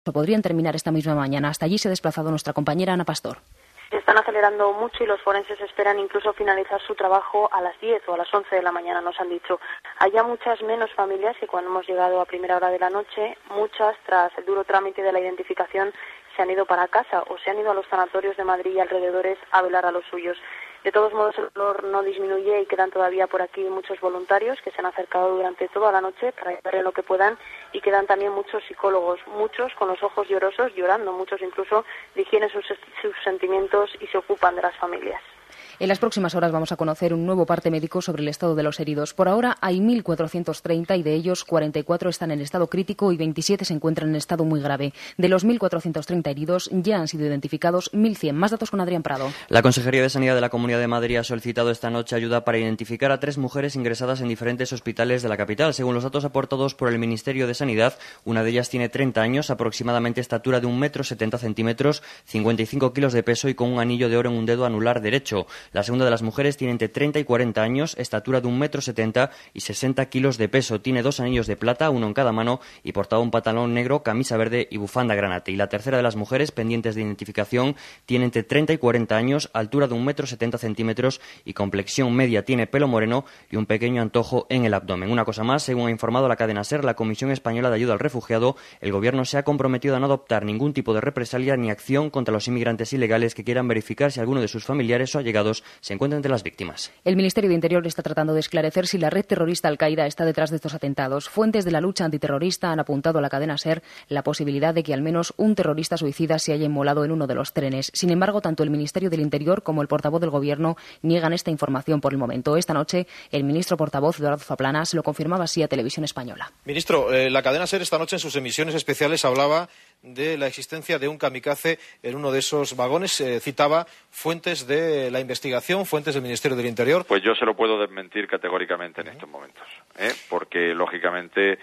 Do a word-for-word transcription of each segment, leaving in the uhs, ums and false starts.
podrían terminar esta misma mañana. Hasta allí se ha desplazado nuestra compañera Ana Pastor. Se están acelerando mucho y los forenses esperan incluso finalizar su trabajo a las diez o a las once de la mañana, nos han dicho. Hay ya muchas menos familias que cuando hemos llegado a primera hora de la noche, muchas, tras el duro trámite de la identificación, se han ido para casa o se han ido a los sanatorios de Madrid y alrededores a velar a los suyos. De todos modos, el dolor no disminuye y quedan todavía por aquí muchos voluntarios que se han acercado durante toda la noche para ayudar en lo que puedan, y quedan también muchos psicólogos, muchos con los ojos llorosos, llorando, muchos incluso digieren sus, sus sentimientos y se ocupan de las familias. En las próximas horas vamos a conocer un nuevo parte médico sobre el estado de los heridos. Por ahora hay mil cuatrocientos treinta y de ellos cuarenta y cuatro están en estado crítico y veintisiete se encuentran en estado muy grave. De los mil cuatrocientos treinta heridos ya han sido identificados mil cien. Más datos con Adrián Prado. La Consejería de Sanidad de la Comunidad de Madrid ha solicitado esta noche ayuda para identificar a tres mujeres ingresadas en diferentes hospitales de la capital. Según los datos aportados por el Ministerio de Sanidad, una de ellas tiene treinta años, aproximadamente estatura de un metro setenta centímetros, cincuenta y cinco kilos de peso y con un anillo de oro en un dedo anular derecho. La segunda de las mujeres tiene entre treinta y cuarenta años, estatura de un metro setenta y sesenta kilos de peso. Tiene dos anillos de plata, uno en cada mano, y portaba un pantalón negro, camisa verde y bufanda granate. Y la tercera de las mujeres, pendientes de identificación, tiene entre treinta y cuarenta años, altura de un metro setenta centímetros y complexión media. Tiene pelo moreno y un pequeño antojo en el abdomen. Una cosa más, según ha informado la cadena SER, la Comisión Española de Ayuda al Refugiado, el Gobierno se ha comprometido a no adoptar ningún tipo de represalia ni acción contra los inmigrantes ilegales que quieran verificar si alguno de sus familiares o allegados se encuentra entre las víctimas. El Ministerio de Interior está tratando de esclarecer si la red terrorista Al-Qaeda está detrás de estos atentados. Fuentes de la lucha antiterrorista han apuntado a la cadena SER la posibilidad de que al menos un terrorista suicida se haya inmolado en uno de los trenes. Sin embargo, tanto el Ministerio del Interior como el portavoz del Gobierno niegan esta información por el momento. Esta noche, el ministro portavoz, Eduardo Zaplana, se lo confirmaba así a Televisión Española. Ministro, eh, la cadena SER esta noche en sus emisiones especiales hablaba de la existencia de un kamikaze en uno de esos vagones. Eh, citaba fuentes de la investigación, fuentes del Ministerio del Interior. Pues yo se lo puedo desmentir categóricamente en estos momentos, ¿eh? porque lógicamente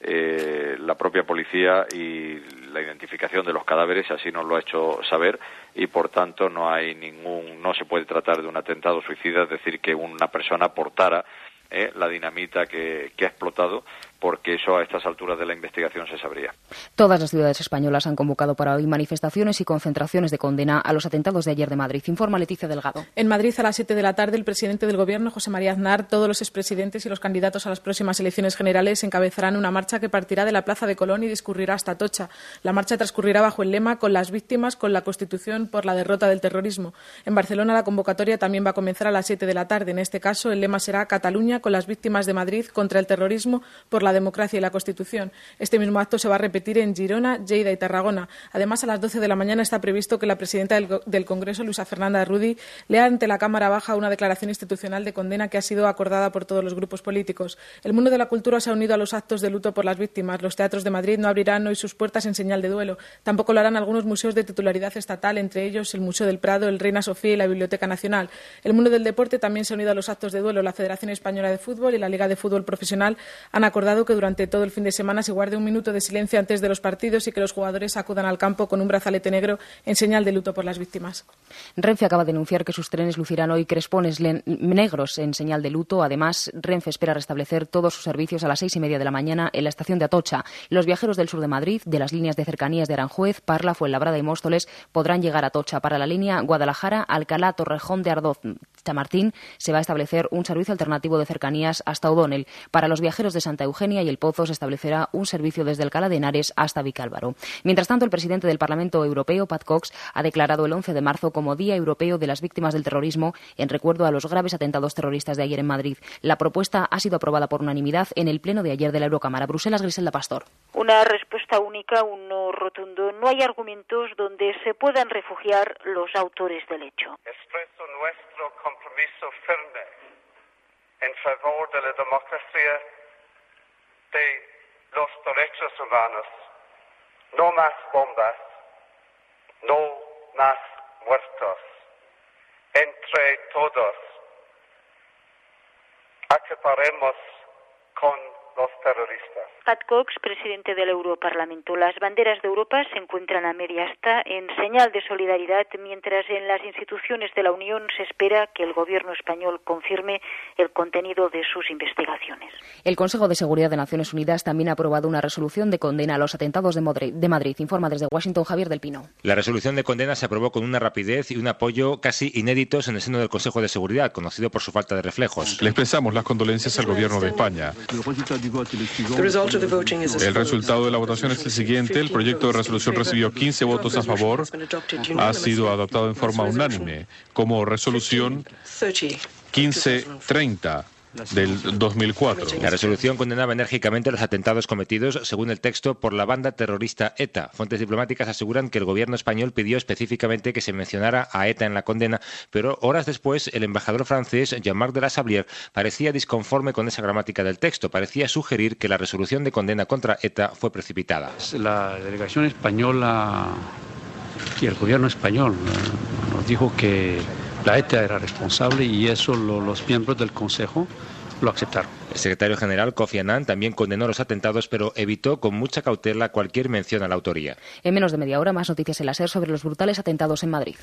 eh, la propia policía y la identificación de los cadáveres así nos lo ha hecho saber, y por tanto no hay ningún, no se puede tratar de un atentado suicida, es decir, que una persona portara eh, la dinamita que, que ha explotado, porque eso a estas alturas de la investigación se sabría. Todas las ciudades españolas han convocado para hoy manifestaciones y concentraciones de condena a los atentados de ayer de Madrid. Informa Leticia Delgado. En Madrid, a las siete de la tarde, el presidente del Gobierno, José María Aznar, todos los expresidentes y los candidatos a las próximas elecciones generales encabezarán una marcha que partirá de la Plaza de Colón y discurrirá hasta Atocha. La marcha transcurrirá bajo el lema "Con las víctimas, con la Constitución, por la derrota del terrorismo". En Barcelona, la convocatoria también va a comenzar a las siete de la tarde. En este caso, el lema será "Cataluña, con las víctimas de Madrid, contra el terrorismo, por la democracia y la Constitución". Este mismo acto se va a repetir en Girona, Lleida y Tarragona. Además, a las doce de la mañana está previsto que la presidenta del, del Congreso, Luisa Fernanda Rudy, lea ante la Cámara Baja una declaración institucional de condena que ha sido acordada por todos los grupos políticos. El mundo de la cultura se ha unido a los actos de luto por las víctimas. Los teatros de Madrid no abrirán hoy sus puertas en señal de duelo. Tampoco lo harán algunos museos de titularidad estatal, entre ellos el Museo del Prado, el Reina Sofía y la Biblioteca Nacional. El mundo del deporte también se ha unido a los actos de duelo. La Federación Española de Fútbol y la Liga de Fútbol Profesional han acordado que durante todo el fin de semana se guarde un minuto de silencio antes de los partidos y que los jugadores acudan al campo con un brazalete negro en señal de luto por las víctimas. Renfe acaba de anunciar que sus trenes lucirán hoy crespones negros en señal de luto. Además, Renfe espera restablecer todos sus servicios a las seis y media de la mañana en la estación de Atocha. Los viajeros del sur de Madrid, de las líneas de cercanías de Aranjuez, Parla, Fuenlabrada y Móstoles podrán llegar a Atocha. Para la línea Guadalajara, Alcalá, Torrejón de Ardoz, Chamartín, se va a establecer un servicio alternativo de cercanías hasta O'Donnell. Para los viajeros de Santa Eugenia y El Pozo se establecerá un servicio desde Alcalá de Henares hasta Vicálvaro. Mientras tanto, el presidente del Parlamento Europeo, Pat Cox, ha declarado el once de marzo como Día Europeo de las Víctimas del Terrorismo en recuerdo a los graves atentados terroristas de ayer en Madrid. La propuesta ha sido aprobada por unanimidad en el pleno de ayer de la Eurocámara. Bruselas, Griselda Pastor. Una respuesta única, un no rotundo. No hay argumentos donde se puedan refugiar los autores del hecho. Expreso nuestro compromiso firme en favor de la democracia, de los derechos humanos. No más bombas, no más muertos. Entre todos acabaremos con los terroristas. Pat Cox, presidente del Europarlamento. Las banderas de Europa se encuentran a media asta en señal de solidaridad, mientras en las instituciones de la Unión se espera que el gobierno español confirme el contenido de sus investigaciones. El Consejo de Seguridad de Naciones Unidas también ha aprobado una resolución de condena a los atentados de Madrid. De Madrid. Informa desde Washington Javier del Pino. La resolución de condena se aprobó con una rapidez y un apoyo casi inéditos en el seno del Consejo de Seguridad, conocido por su falta de reflejos. Le expresamos las condolencias al gobierno de España. El resultado de la votación es el siguiente. El proyecto de resolución recibió quince votos a favor. Ha sido adoptado en forma unánime como resolución quince treinta del dos mil cuatro. La resolución condenaba enérgicamente los atentados cometidos, según el texto, por la banda terrorista ETA. Fuentes diplomáticas aseguran que el gobierno español pidió específicamente que se mencionara a ETA en la condena, pero horas después el embajador francés Jean-Marc de la Sablière parecía disconforme con esa gramática del texto. Parecía sugerir que la resolución de condena contra ETA fue precipitada. La delegación española y el gobierno español nos dijo que la ETA era responsable y eso lo, los miembros del Consejo lo aceptaron. El secretario general Kofi Annan también condenó los atentados, pero evitó con mucha cautela cualquier mención a la autoría. En menos de media hora, más noticias en la SER sobre los brutales atentados en Madrid.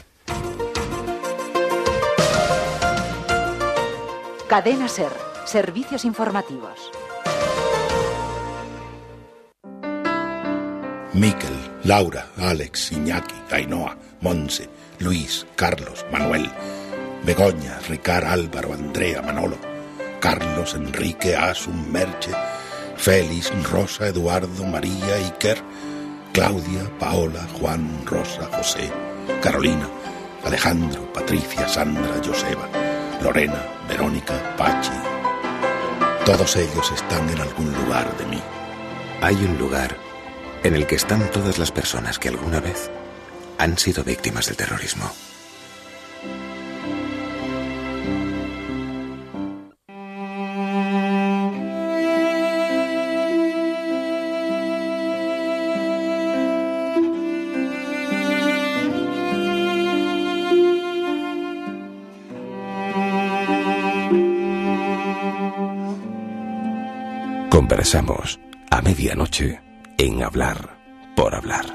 Cadena SER, servicios informativos. Miquel, Laura, Alex, Iñaki, Ainhoa, Monse, Luis, Carlos, Manuel, Begoña, Ricard, Álvaro, Andrea, Manolo, Carlos, Enrique, Asun, Merche, Félix, Rosa, Eduardo, María, Iker, Claudia, Paola, Juan, Rosa, José, Carolina, Alejandro, Patricia, Sandra, Joseba, Lorena, Verónica, Pachi. Todos ellos están en algún lugar de mí. Hay un lugar en el que están todas las personas que alguna vez han sido víctimas del terrorismo. Conversamos a medianoche en Hablar por Hablar.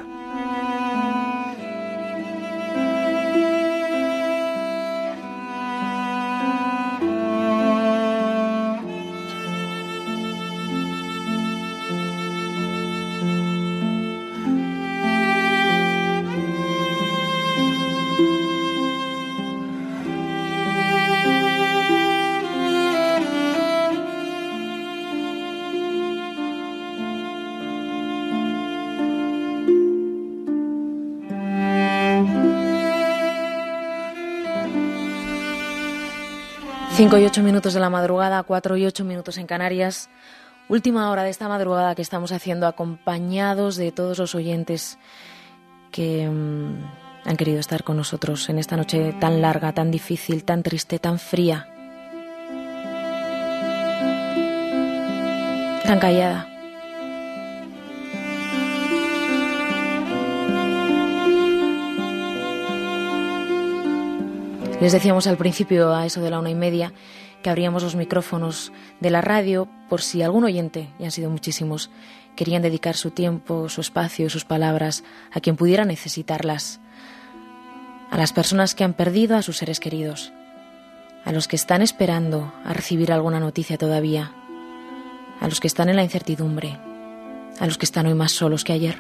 Cinco y ocho minutos de la madrugada, cuatro y ocho minutos en Canarias. Última hora de esta madrugada que estamos haciendo acompañados de todos los oyentes que mmm, han querido estar con nosotros en esta noche tan larga, tan difícil, tan triste, tan fría, tan callada. Les decíamos al principio, a eso de la una y media, que abríamos los micrófonos de la radio por si algún oyente, y han sido muchísimos, querían dedicar su tiempo, su espacio, sus palabras a quien pudiera necesitarlas, a las personas que han perdido a sus seres queridos, a los que están esperando a recibir alguna noticia todavía, a los que están en la incertidumbre, a los que están hoy más solos que ayer.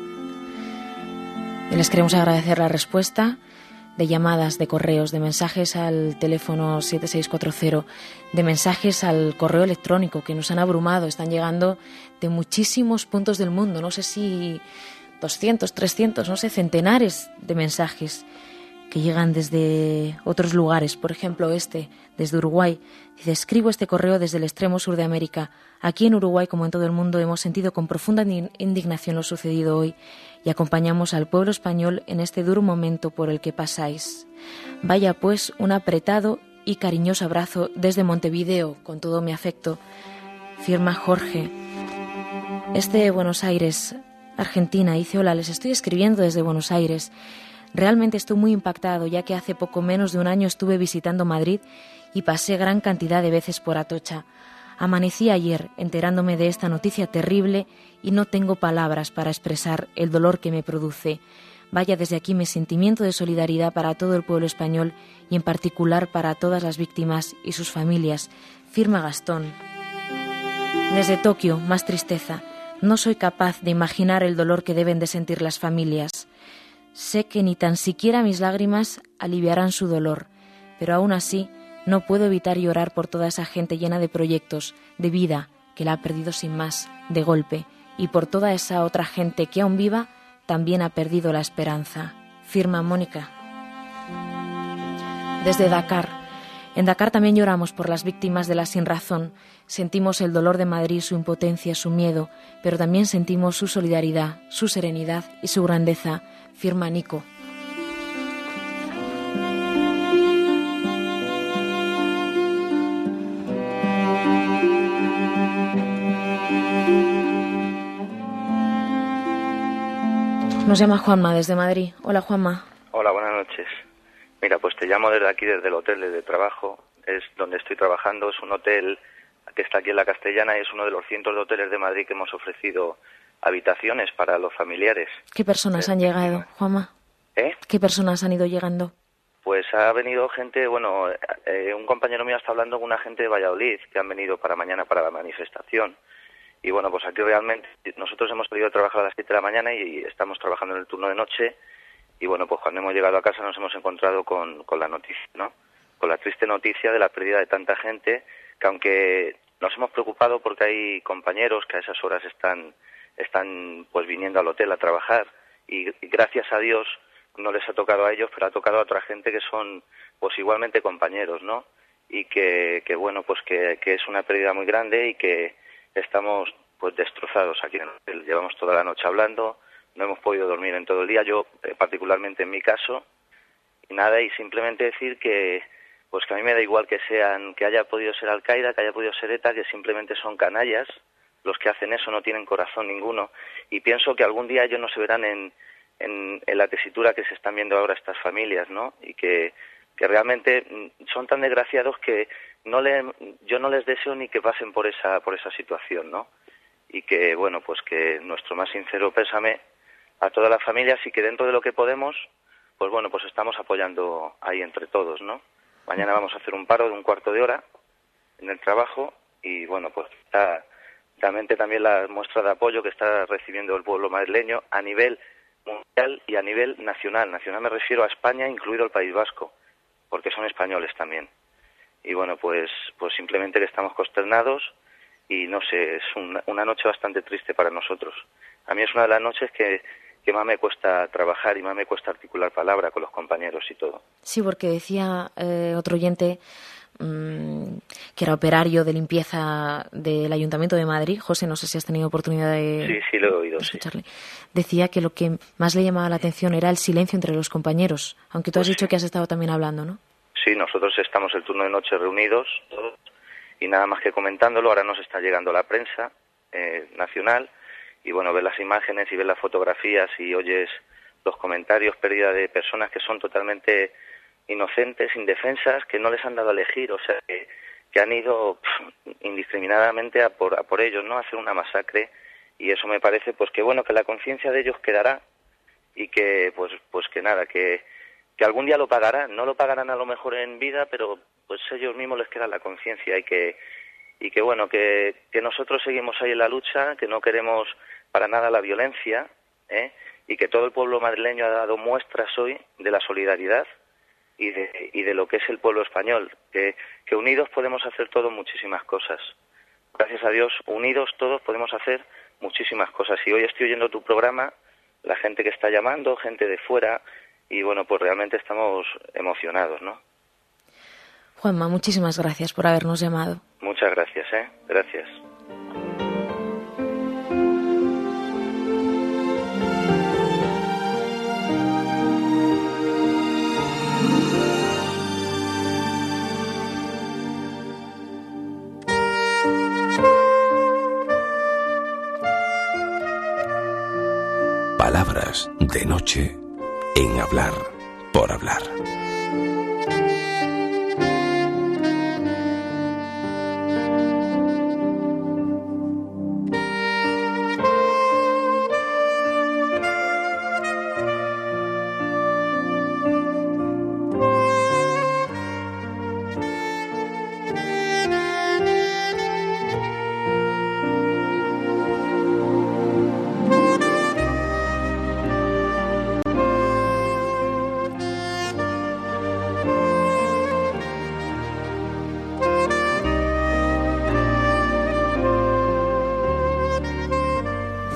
Y les queremos agradecer la respuesta de llamadas, de correos, de mensajes al teléfono siete seis cuatro cero, de mensajes al correo electrónico que nos han abrumado, están llegando de muchísimos puntos del mundo, no sé si doscientos, trescientos, no sé, centenares de mensajes que llegan desde otros lugares, por ejemplo este, desde Uruguay. Dice: escribo este correo desde el extremo sur de América. Aquí en Uruguay, como en todo el mundo, hemos sentido con profunda indignación lo sucedido hoy y acompañamos al pueblo español en este duro momento por el que pasáis. Vaya pues un apretado y cariñoso abrazo desde Montevideo, con todo mi afecto. Firma Jorge. Este Buenos Aires, Argentina. Dice: hola, les estoy escribiendo desde Buenos Aires. Realmente estoy muy impactado, ya que hace poco menos de un año estuve visitando Madrid y pasé gran cantidad de veces por Atocha. Amanecí ayer enterándome de esta noticia terrible y no tengo palabras para expresar el dolor que me produce. Vaya desde aquí mi sentimiento de solidaridad para todo el pueblo español y en particular para todas las víctimas y sus familias. Firma Gastón. Desde Tokio, más tristeza. No soy capaz de imaginar el dolor que deben de sentir las familias. Sé que ni tan siquiera mis lágrimas aliviarán su dolor, pero aún así no puedo evitar llorar por toda esa gente llena de proyectos, de vida, que la ha perdido sin más, de golpe, y por toda esa otra gente que aún viva también ha perdido la esperanza. Firma Mónica. Desde Dakar. En Dakar también lloramos por las víctimas de la sinrazón. Sentimos el dolor de Madrid, su impotencia, su miedo, pero también sentimos su solidaridad, su serenidad y su grandeza. Firma Nico. Nos llama Juanma desde Madrid. Hola, Juanma. Hola, buenas noches. Mira, pues te llamo desde aquí, desde el hotel de trabajo. Es donde estoy trabajando. Es un hotel que está aquí en la Castellana y es uno de los cientos de hoteles de Madrid que hemos ofrecido habitaciones para los familiares. ¿Qué personas ¿Eh? han llegado, Juanma? ¿Eh? ¿Qué personas han ido llegando? Pues ha venido gente, bueno, eh, un compañero mío está hablando con una gente de Valladolid que han venido para mañana para la manifestación. Y bueno, pues aquí realmente nosotros hemos salido a trabajar a las siete de la mañana y estamos trabajando en el turno de noche. Y bueno, pues cuando hemos llegado a casa nos hemos encontrado con, con la noticia, ¿no? Con la triste noticia de la pérdida de tanta gente, que aunque nos hemos preocupado porque hay compañeros que a esas horas están, están pues viniendo al hotel a trabajar y, y gracias a Dios no les ha tocado a ellos, pero ha tocado a otra gente que son pues igualmente compañeros, ¿no? Y que, que bueno, pues que, que es una pérdida muy grande y que estamos pues destrozados aquí en el hotel. Llevamos toda la noche hablando, no hemos podido dormir en todo el día, yo eh, particularmente en mi caso, y nada, y simplemente decir que pues que a mí me da igual que sean, que haya podido ser Al-Qaeda, que haya podido ser ETA, que simplemente son canallas, los que hacen eso no tienen corazón ninguno, y pienso que algún día ellos no se verán en En, en la tesitura que se están viendo ahora estas familias, ¿no? Y que, que realmente son tan desgraciados que no le, yo no les deseo ni que pasen por esa por esa situación, ¿no? Y que, bueno, pues que nuestro más sincero pésame a todas las familias y que dentro de lo que podemos, pues bueno, pues estamos apoyando ahí entre todos, ¿no? Mañana vamos a hacer un paro de un cuarto de hora en el trabajo y, bueno, pues está realmente también la muestra de apoyo que está recibiendo el pueblo madrileño a nivel mundial y a nivel nacional. Nacional me refiero a España, incluido el País Vasco, porque son españoles también. Y bueno, pues pues simplemente que estamos consternados y no sé, es una, una noche bastante triste para nosotros. A mí es una de las noches que, que más me cuesta trabajar y más me cuesta articular palabra con los compañeros y todo. Sí, porque decía eh, otro oyente mmm, que era operario de limpieza del Ayuntamiento de Madrid. José, no sé si has tenido oportunidad de, sí, sí, lo he oído, de escucharle. Sí. Decía que lo que más le llamaba la atención era el silencio entre los compañeros, aunque tú has pues dicho sí. que has estado también hablando, ¿no? Sí, nosotros estamos el turno de noche reunidos todos y nada más que comentándolo. Ahora nos está llegando la prensa eh, nacional y bueno, ves las imágenes y ves las fotografías y oyes los comentarios, pérdida de personas que son totalmente inocentes, indefensas, que no les han dado a elegir, o sea, que, que han ido pff, indiscriminadamente a por, a por ellos, ¿no? A hacer una masacre y eso me parece, pues que bueno, que la conciencia de ellos quedará y que, pues, pues que nada, que, que algún día lo pagarán, no lo pagarán a lo mejor en vida, pero pues ellos mismos les queda la conciencia y que, y que bueno, que, que nosotros seguimos ahí en la lucha, que no queremos para nada la violencia, ¿eh? Y que todo el pueblo madrileño ha dado muestras hoy de la solidaridad y de, y de lo que es el pueblo español, que, que unidos podemos hacer todos muchísimas cosas. Gracias a Dios, unidos todos podemos hacer muchísimas cosas. Y hoy estoy oyendo tu programa, la gente que está llamando, gente de fuera, y bueno, pues realmente estamos emocionados, ¿no? Juanma, muchísimas gracias por habernos llamado. Muchas gracias, ¿eh? Gracias. Palabras de noche en Hablar por Hablar.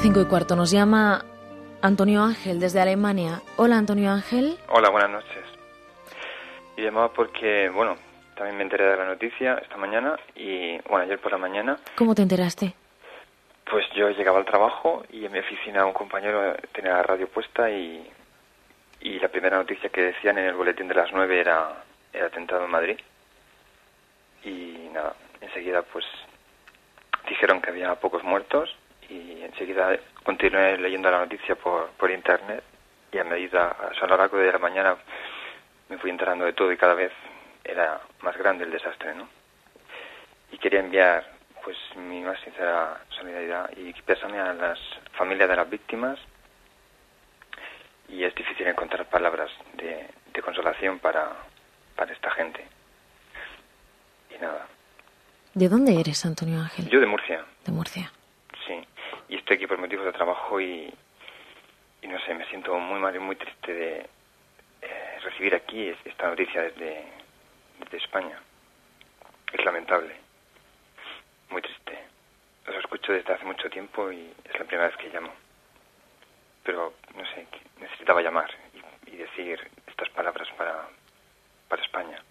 Cinco y cuarto nos llama Antonio Ángel desde Alemania. Hola, Antonio Ángel. Hola, buenas noches. Y llamaba porque, bueno, también me enteré de la noticia esta mañana y, bueno, ayer por la mañana. ¿Cómo te enteraste? Pues yo llegaba al trabajo y en mi oficina un compañero tenía la radio puesta y, y la primera noticia que decían en el boletín de las nueve era el atentado en Madrid. Y nada, enseguida pues dijeron que había pocos muertos y enseguida continué leyendo la noticia por, por internet y a medida, o sea, a lo largo de la mañana me fui enterando de todo y cada vez era más grande el desastre, ¿no? Y quería enviar pues mi más sincera solidaridad y pésame a las familias de las víctimas, y es difícil encontrar palabras de, de consolación para, para esta gente. Y nada. ¿De dónde eres, Antonio Ángel? Yo de Murcia. De Murcia. Sí, y estoy aquí por motivos de trabajo y, y no sé, me siento muy mal y muy triste de eh, recibir aquí esta noticia desde, desde España. Es lamentable, muy triste. Los escucho desde hace mucho tiempo y es la primera vez que llamo. Pero, no sé, necesitaba llamar y, y decir estas palabras para, para España.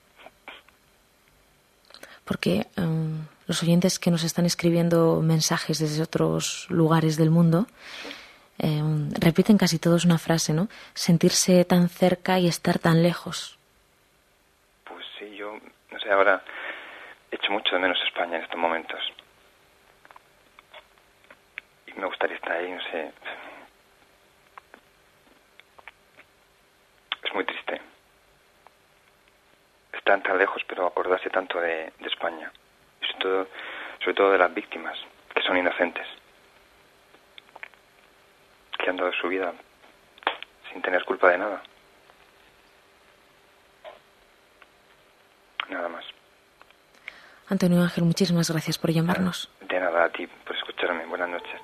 Porque um, los oyentes que nos están escribiendo mensajes desde otros lugares del mundo eh, repiten casi todos una frase, ¿no? Sentirse tan cerca y estar tan lejos. Pues sí, yo, no sé, ahora echo mucho de menos España en estos momentos. Y me gustaría estar ahí, no sé. Es muy triste. Están tan lejos, pero acordarse tanto de, de España. Y sobre todo, sobre todo de las víctimas, que son inocentes. Que han dado su vida sin tener culpa de nada. Nada más. Antonio Ángel, muchísimas gracias por llamarnos. De nada, a ti por escucharme. Buenas noches.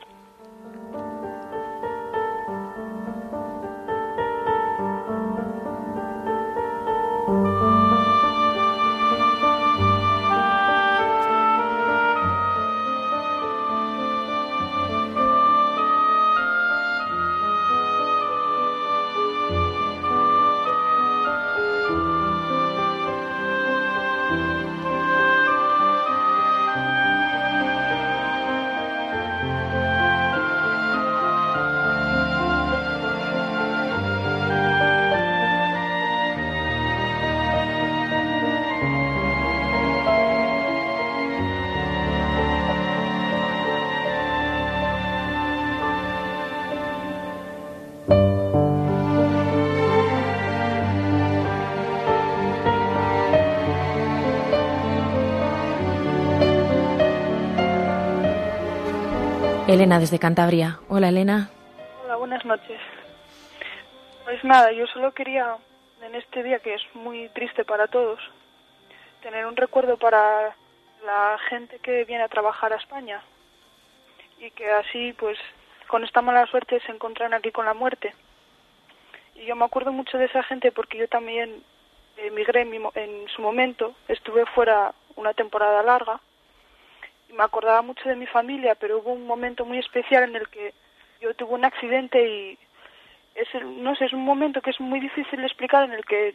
Elena, desde Cantabria. Hola, Elena. Hola, buenas noches. Pues nada, yo solo quería, en este día que es muy triste para todos, tener un recuerdo para la gente que viene a trabajar a España y que así, pues, con esta mala suerte se encuentran aquí con la muerte. Y yo me acuerdo mucho de esa gente porque yo también emigré en, mi, en su momento, estuve fuera una temporada larga. Y me acordaba mucho de mi familia, pero hubo un momento muy especial en el que yo tuve un accidente y es el, no sé, es un momento que es muy difícil de explicar, en el que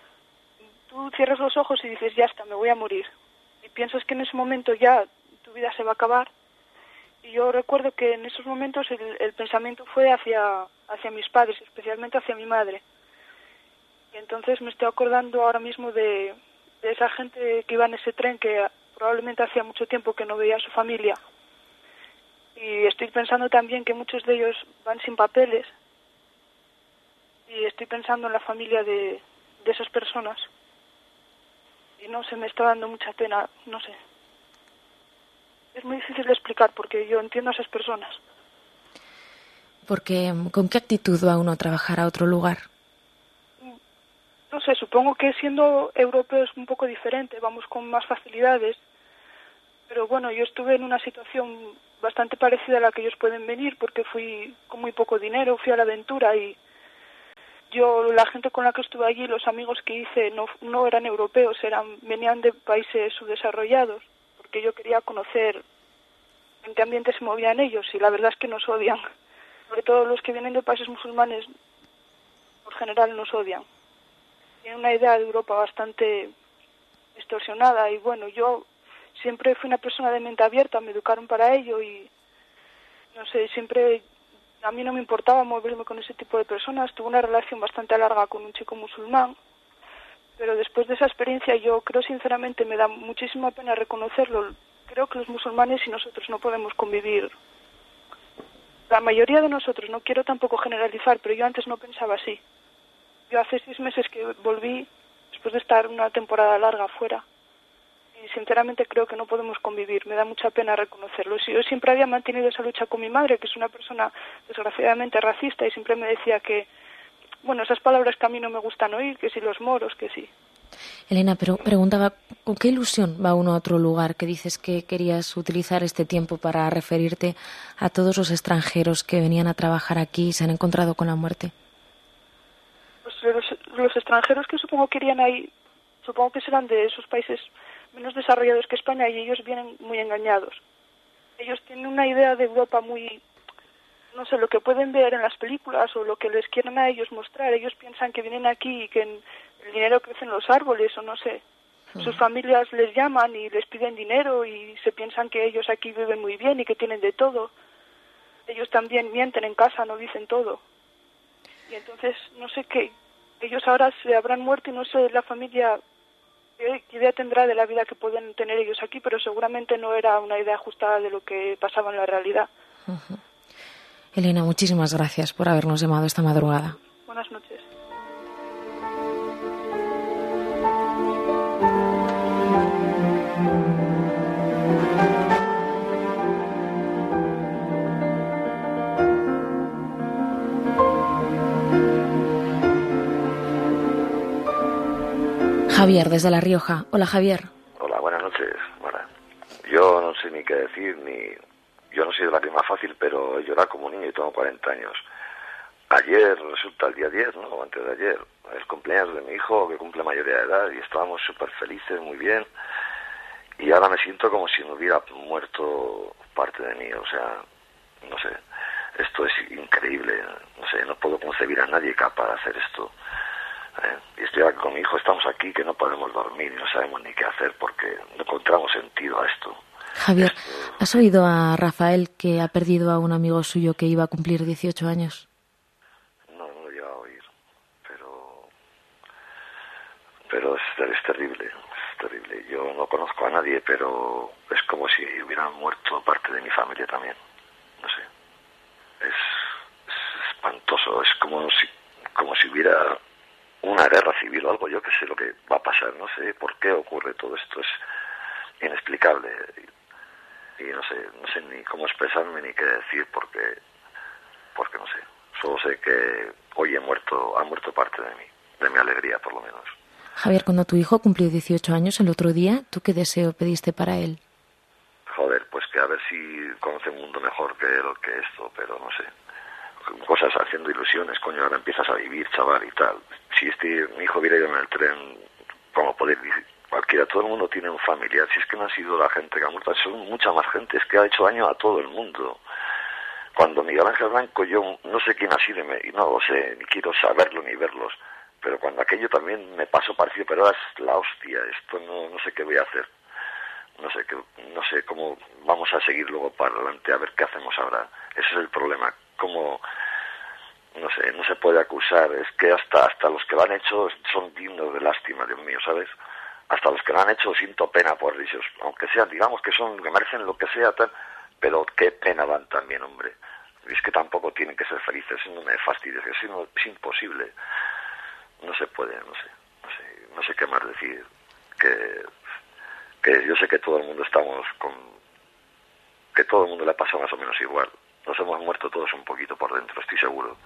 tú cierras los ojos y dices, ya está, me voy a morir. Y piensas que en ese momento ya tu vida se va a acabar. Y yo recuerdo que en esos momentos el, el pensamiento fue hacia, hacia mis padres, especialmente hacia mi madre. Y entonces me estoy acordando ahora mismo de, de esa gente que iba en ese tren que probablemente hacía mucho tiempo que no veía a su familia. Y estoy pensando también que muchos de ellos van sin papeles. Y estoy pensando en la familia de, de esas personas. Y no sé, me está dando mucha pena, no sé. Es muy difícil de explicar porque yo entiendo a esas personas. Porque, ¿con qué actitud va uno a trabajar a otro lugar? No sé, supongo que siendo europeo es un poco diferente, vamos con más facilidades, pero bueno, yo estuve en una situación bastante parecida a la que ellos pueden venir, porque fui con muy poco dinero, fui a la aventura y yo, la gente con la que estuve allí, los amigos que hice, no, no eran europeos, eran venían de países subdesarrollados, porque yo quería conocer en qué ambiente se movían ellos, y la verdad es que nos odian. Sobre todo los que vienen de países musulmanes, por general nos odian. Tienen una idea de Europa bastante distorsionada, y bueno, yo siempre fui una persona de mente abierta, me educaron para ello, y no sé, siempre a mí no me importaba moverme con ese tipo de personas. Tuve una relación bastante larga con un chico musulmán, pero después de esa experiencia yo creo sinceramente, me da muchísima pena reconocerlo, creo que los musulmanes y nosotros no podemos convivir. La mayoría de nosotros, no quiero tampoco generalizar, pero yo antes no pensaba así. Yo hace seis meses que volví, después de estar una temporada larga fuera, y sinceramente creo que no podemos convivir, me da mucha pena reconocerlo. Yo siempre había mantenido esa lucha con mi madre, que es una persona desgraciadamente racista, y siempre me decía que, bueno, esas palabras que a mí no me gustan oír, que si los moros, que sí. Elena, pero preguntaba, ¿con qué ilusión va uno a otro lugar? Que dices que querías utilizar este tiempo para referirte a todos los extranjeros que venían a trabajar aquí y se han encontrado con la muerte. Pues los, los extranjeros que supongo que irían ahí, supongo que serán de esos países menos desarrollados que España, y ellos vienen muy engañados. Ellos tienen una idea de Europa muy, no sé, lo que pueden ver en las películas o lo que les quieren a ellos mostrar. Ellos piensan que vienen aquí y que en el dinero crece en los árboles, o no sé. Sus familias les llaman y les piden dinero y se piensan que ellos aquí viven muy bien y que tienen de todo. Ellos también mienten en casa, no dicen todo. Y entonces, no sé qué, ellos ahora se habrán muerto y no sé la familia qué idea tendrá de la vida que pueden tener ellos aquí, pero seguramente no era una idea ajustada de lo que pasaba en la realidad. Uh-huh. Elena, muchísimas gracias por habernos llamado esta madrugada. Buenas noches. Javier, desde La Rioja. Hola, Javier. Hola, buenas noches. Bueno, yo no sé ni qué decir, ni... Yo no soy de la lágrima fácil, pero he llorado como niño y tengo cuarenta años. Ayer, resulta el día diez, ¿no? Antes de ayer, el cumpleaños de mi hijo, que cumple mayoría de edad, y estábamos súper felices, muy bien. Y ahora me siento como si me hubiera muerto parte de mí, o sea, no sé. Esto es increíble, no sé, no puedo concebir a nadie capaz de hacer esto. ¿Eh? Y estoy aquí con mi hijo, estamos aquí que no podemos dormir y no sabemos ni qué hacer porque no encontramos sentido a esto. Javier, esto... ¿has oído a Rafael que ha perdido a un amigo suyo que iba a cumplir dieciocho años? No, no lo he llegado a oír, pero pero es, es terrible, es terrible. Yo no conozco a nadie, pero es como si hubieran muerto parte de mi familia también, no sé. Es, es espantoso, es como si, como si hubiera una guerra civil o algo, yo que sé lo que va a pasar, no sé por qué ocurre todo esto, es inexplicable y, y no sé, no sé ni cómo expresarme ni qué decir porque, porque no sé, solo sé que hoy he muerto, ha muerto parte de mí, de mi alegría por lo menos. Javier, cuando tu hijo cumplió dieciocho años el otro día, ¿tú qué deseo pediste para él? Joder, pues que a ver si conoce un mundo mejor que él, que esto, pero no sé. Cosas haciendo ilusiones, coño, ahora empiezas a vivir, chaval, y tal. Si este mi hijo hubiera ido en el tren, como poder decir, cualquiera, todo el mundo tiene un familiar. Si es que no ha sido la gente que ha muerto, son mucha más gente, es que ha hecho daño a todo el mundo. Cuando Miguel Ángel Blanco, yo no sé quién ha sido, y no lo sé, ni quiero saberlo ni verlos, pero cuando aquello también me pasó parecido, pero ahora es la hostia, esto no, no sé qué voy a hacer. No sé qué, no sé cómo vamos a seguir luego para adelante, a ver qué hacemos ahora. Ese es el problema. Como, no sé, no se puede acusar, es que hasta hasta los que lo han hecho son dignos de lástima, Dios mío, ¿sabes? Hasta los que lo han hecho siento pena por ellos, aunque sean, digamos que son, que merecen lo que sea, tal, pero qué pena dan también, hombre. Es que tampoco tienen que ser felices, no me fastidies, es, no, es imposible. No se puede, no sé, no sé, no sé qué más decir, que, que yo sé que todo el mundo estamos con, que todo el mundo le ha pasado más o menos igual. Nos hemos muerto todos un poquito por dentro, estoy seguro.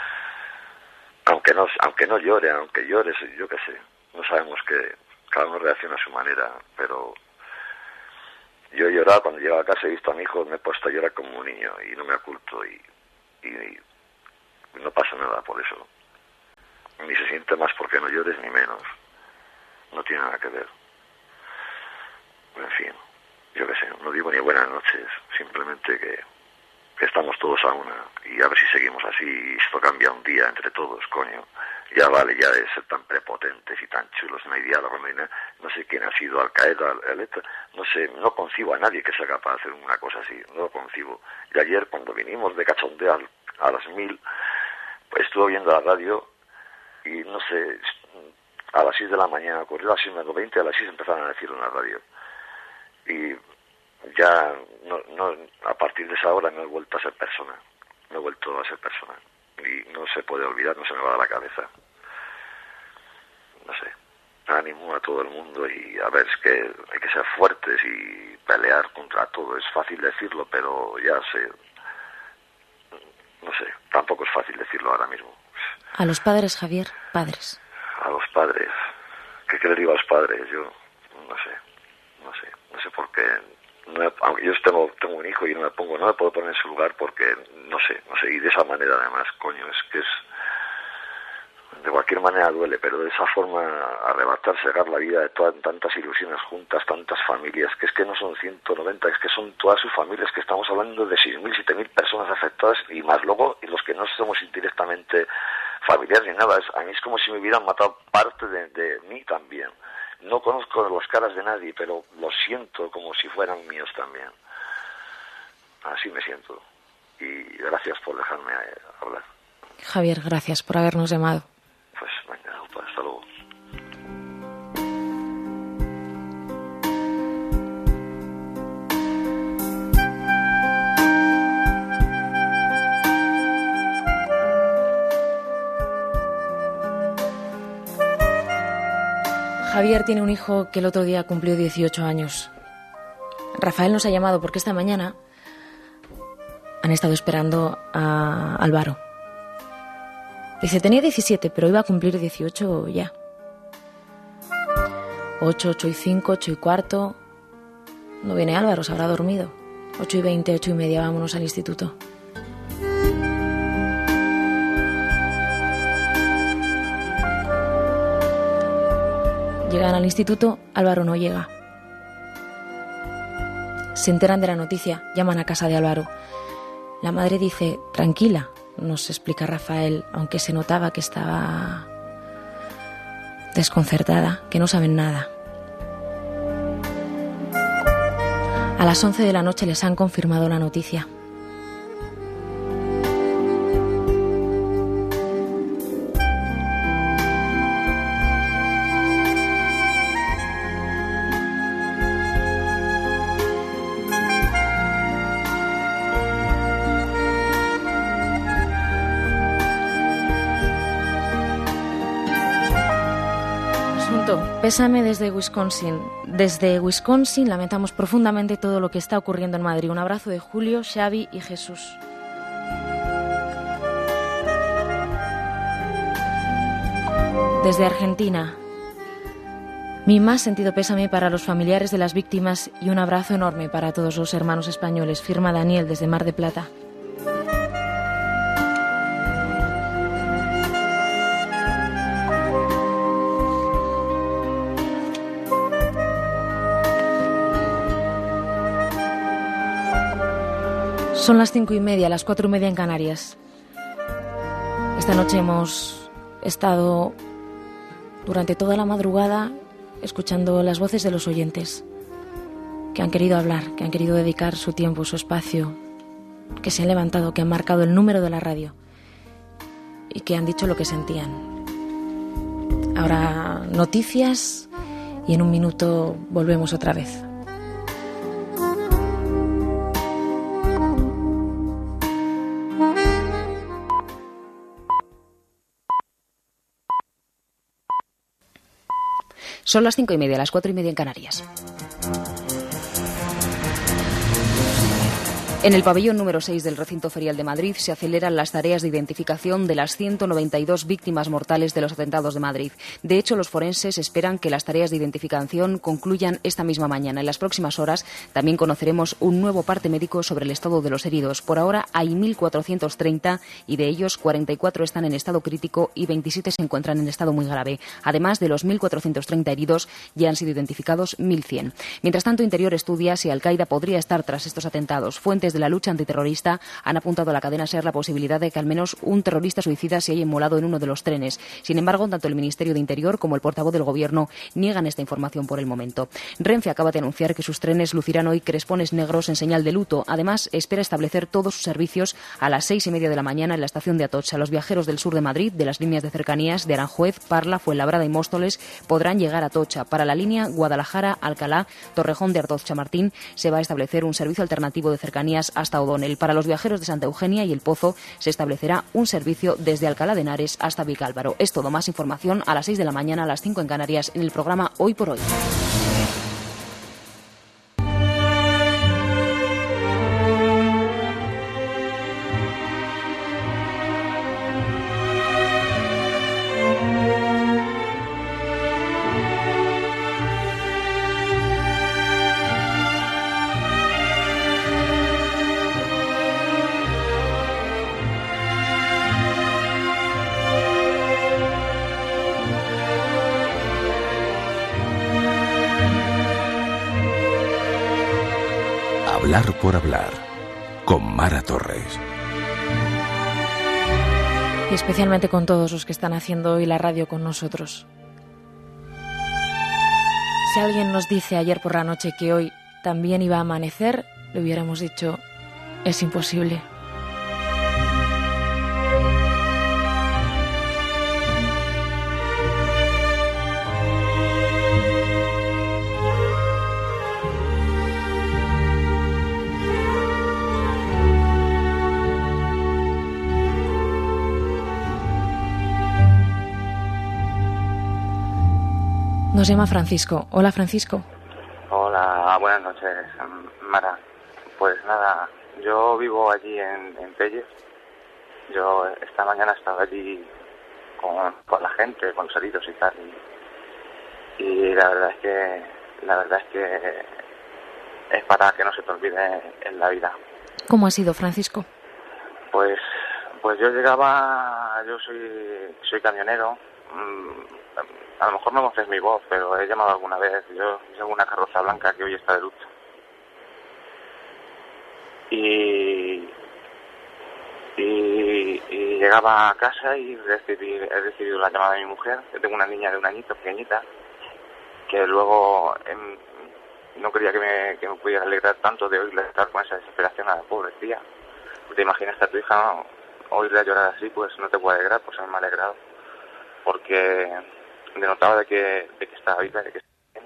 Aunque no, aunque no llore, aunque llores, yo qué sé. No sabemos que cada uno reacciona a su manera, pero yo he llorado cuando llego a casa, he visto a mi hijo, me he puesto a llorar como un niño y no me oculto y, y, y no pasa nada por eso. Ni se siente más porque no llores ni menos. No tiene nada que ver. En fin. yo qué sé, no digo ni buenas noches, simplemente que, que estamos todos a una, y a ver si seguimos así, y esto cambia un día entre todos, coño. Ya vale ya de ser tan prepotentes y tan chulos, no hay diálogo, no hay nada. No sé quién ha sido Al-Qaeda, Al no sé, no concibo a nadie que sea capaz de hacer una cosa así, no lo concibo. Y ayer cuando vinimos de cachondeo a las mil, pues estuve viendo la radio y no sé, a las seis de la mañana, ocurrió a las seis menos veinte, a las seis empezaron a decirlo en la radio. Y ya, no, no, a partir de esa hora no he vuelto a ser persona, no he vuelto a ser persona. Y no se puede olvidar, no se me va de la cabeza. No sé, ánimo a todo el mundo y a ver, es que hay que ser fuertes y pelear contra todo. Es fácil decirlo, pero ya sé, no sé, tampoco es fácil decirlo ahora mismo. A los padres, Javier, padres. A los padres, ¿qué, qué le digo a los padres? Yo no sé, no sé, no sé por qué. No, aunque yo tengo, tengo un hijo y no me pongo, no me puedo poner en su lugar porque no sé, no sé, y de esa manera además, coño, es que es, de cualquier manera duele, pero de esa forma arrebatar, cegar la vida de todas, tantas ilusiones juntas, tantas familias, que es que no son ciento noventa, es que son todas sus familias, que estamos hablando de seis mil, siete mil personas afectadas y más luego y los que no somos indirectamente familiares ni nada. Es, a mí es como si me hubieran matado parte de, de mí también. No conozco las caras de nadie, pero lo siento como si fueran míos también. Así me siento. Y gracias por dejarme hablar. Javier, gracias por habernos llamado. Pues venga, hasta luego. Javier tiene un hijo que el otro día cumplió dieciocho años. Rafael nos ha llamado porque esta mañana han estado esperando a Álvaro. Dice, tenía diecisiete, pero iba a cumplir dieciocho ya. Ocho, ocho y cinco, ocho y cuarto. No viene Álvaro, se habrá dormido. Ocho y veinte, ocho y media, vámonos al instituto. Llegan al instituto, Álvaro no llega. Se enteran de la noticia, llaman a casa de Álvaro. La madre dice, tranquila, nos explica Rafael, aunque se notaba que estaba desconcertada, que no saben nada. A las once de la noche les han confirmado la noticia. Pésame desde Wisconsin. Desde Wisconsin lamentamos profundamente todo lo que está ocurriendo en Madrid. Un abrazo de Julio, Xavi y Jesús. Desde Argentina. Mi más sentido pésame para los familiares de las víctimas y un abrazo enorme para todos los hermanos españoles. Firma Daniel desde Mar de Plata. Son las cinco y media, las cuatro y media en Canarias. Esta noche hemos estado durante toda la madrugada escuchando las voces de los oyentes que han querido hablar, que han querido dedicar su tiempo, su espacio, que se han levantado, que han marcado el número de la radio y que han dicho lo que sentían. Ahora noticias y en un minuto volvemos otra vez. Son las cinco y media, las cuatro y media en Canarias. En el pabellón número seis del recinto ferial de Madrid se aceleran las tareas de identificación de las ciento noventa y dos víctimas mortales de los atentados de Madrid. De hecho, los forenses esperan que las tareas de identificación concluyan esta misma mañana. En las próximas horas también conoceremos un nuevo parte médico sobre el estado de los heridos. Por ahora hay mil cuatrocientos treinta y de ellos cuarenta y cuatro están en estado crítico y veintisiete se encuentran en estado muy grave. Además de los mil cuatrocientos treinta heridos, ya han sido identificados mil cien. Mientras tanto, Interior estudia si Al-Qaeda podría estar tras estos atentados. Fuentes de la lucha antiterrorista han apuntado a la cadena SER la posibilidad de que al menos un terrorista suicida se haya inmolado en uno de los trenes. Sin embargo, tanto el Ministerio de Interior como el portavoz del Gobierno niegan esta información por el momento. Renfe acaba de anunciar que sus trenes lucirán hoy crespones negros en señal de luto. Además, espera establecer todos sus servicios a las seis y media de la mañana en la estación de Atocha. Los viajeros del sur de Madrid, de las líneas de cercanías de Aranjuez, Parla, Fuenlabrada y Móstoles podrán llegar a Atocha. Para la línea Guadalajara, Alcalá, Torrejón de Ardoz, Chamartín, se va a establecer un servicio alternativo de cercanías hasta O'Donnell. Para los viajeros de Santa Eugenia y El Pozo se establecerá un servicio desde Alcalá de Henares hasta Vicálvaro. Es todo. Más información a las seis de la mañana, a las cinco en Canarias, en el programa Hoy por Hoy. Hablar por hablar, con Mara Torres. Y especialmente con todos los que están haciendo hoy la radio con nosotros. Si alguien nos dice ayer por la noche que hoy también iba a amanecer, le hubiéramos dicho, es imposible. Nos llama Francisco. Hola, Francisco. Hola, buenas noches, Mara. Pues nada, yo vivo allí en, en Telles. Yo esta mañana estaba allí con, con la gente, con los heridos y tal. Y, y la verdad es que la verdad es que es para que no se te olvide en la vida. ¿Cómo ha sido, Francisco? Pues pues yo llegaba, yo soy soy camionero. A lo mejor no conoces mi voz, pero he llamado alguna vez. Yo llevo una carroza blanca que hoy está de luto. Y, y, y llegaba a casa y recibí, he recibido la llamada de mi mujer. Yo tengo una niña de un añito, pequeñita, que luego em, no creía que me, que me pudiera alegrar tanto de oírle estar con esa desesperación a la pobre tía. Te imaginas a tu hija, ¿no? Oírle llorar así, pues no te puede alegrar, pues a mí me ha alegrado. Porque denotaba de que, de que estaba viva, de que estaba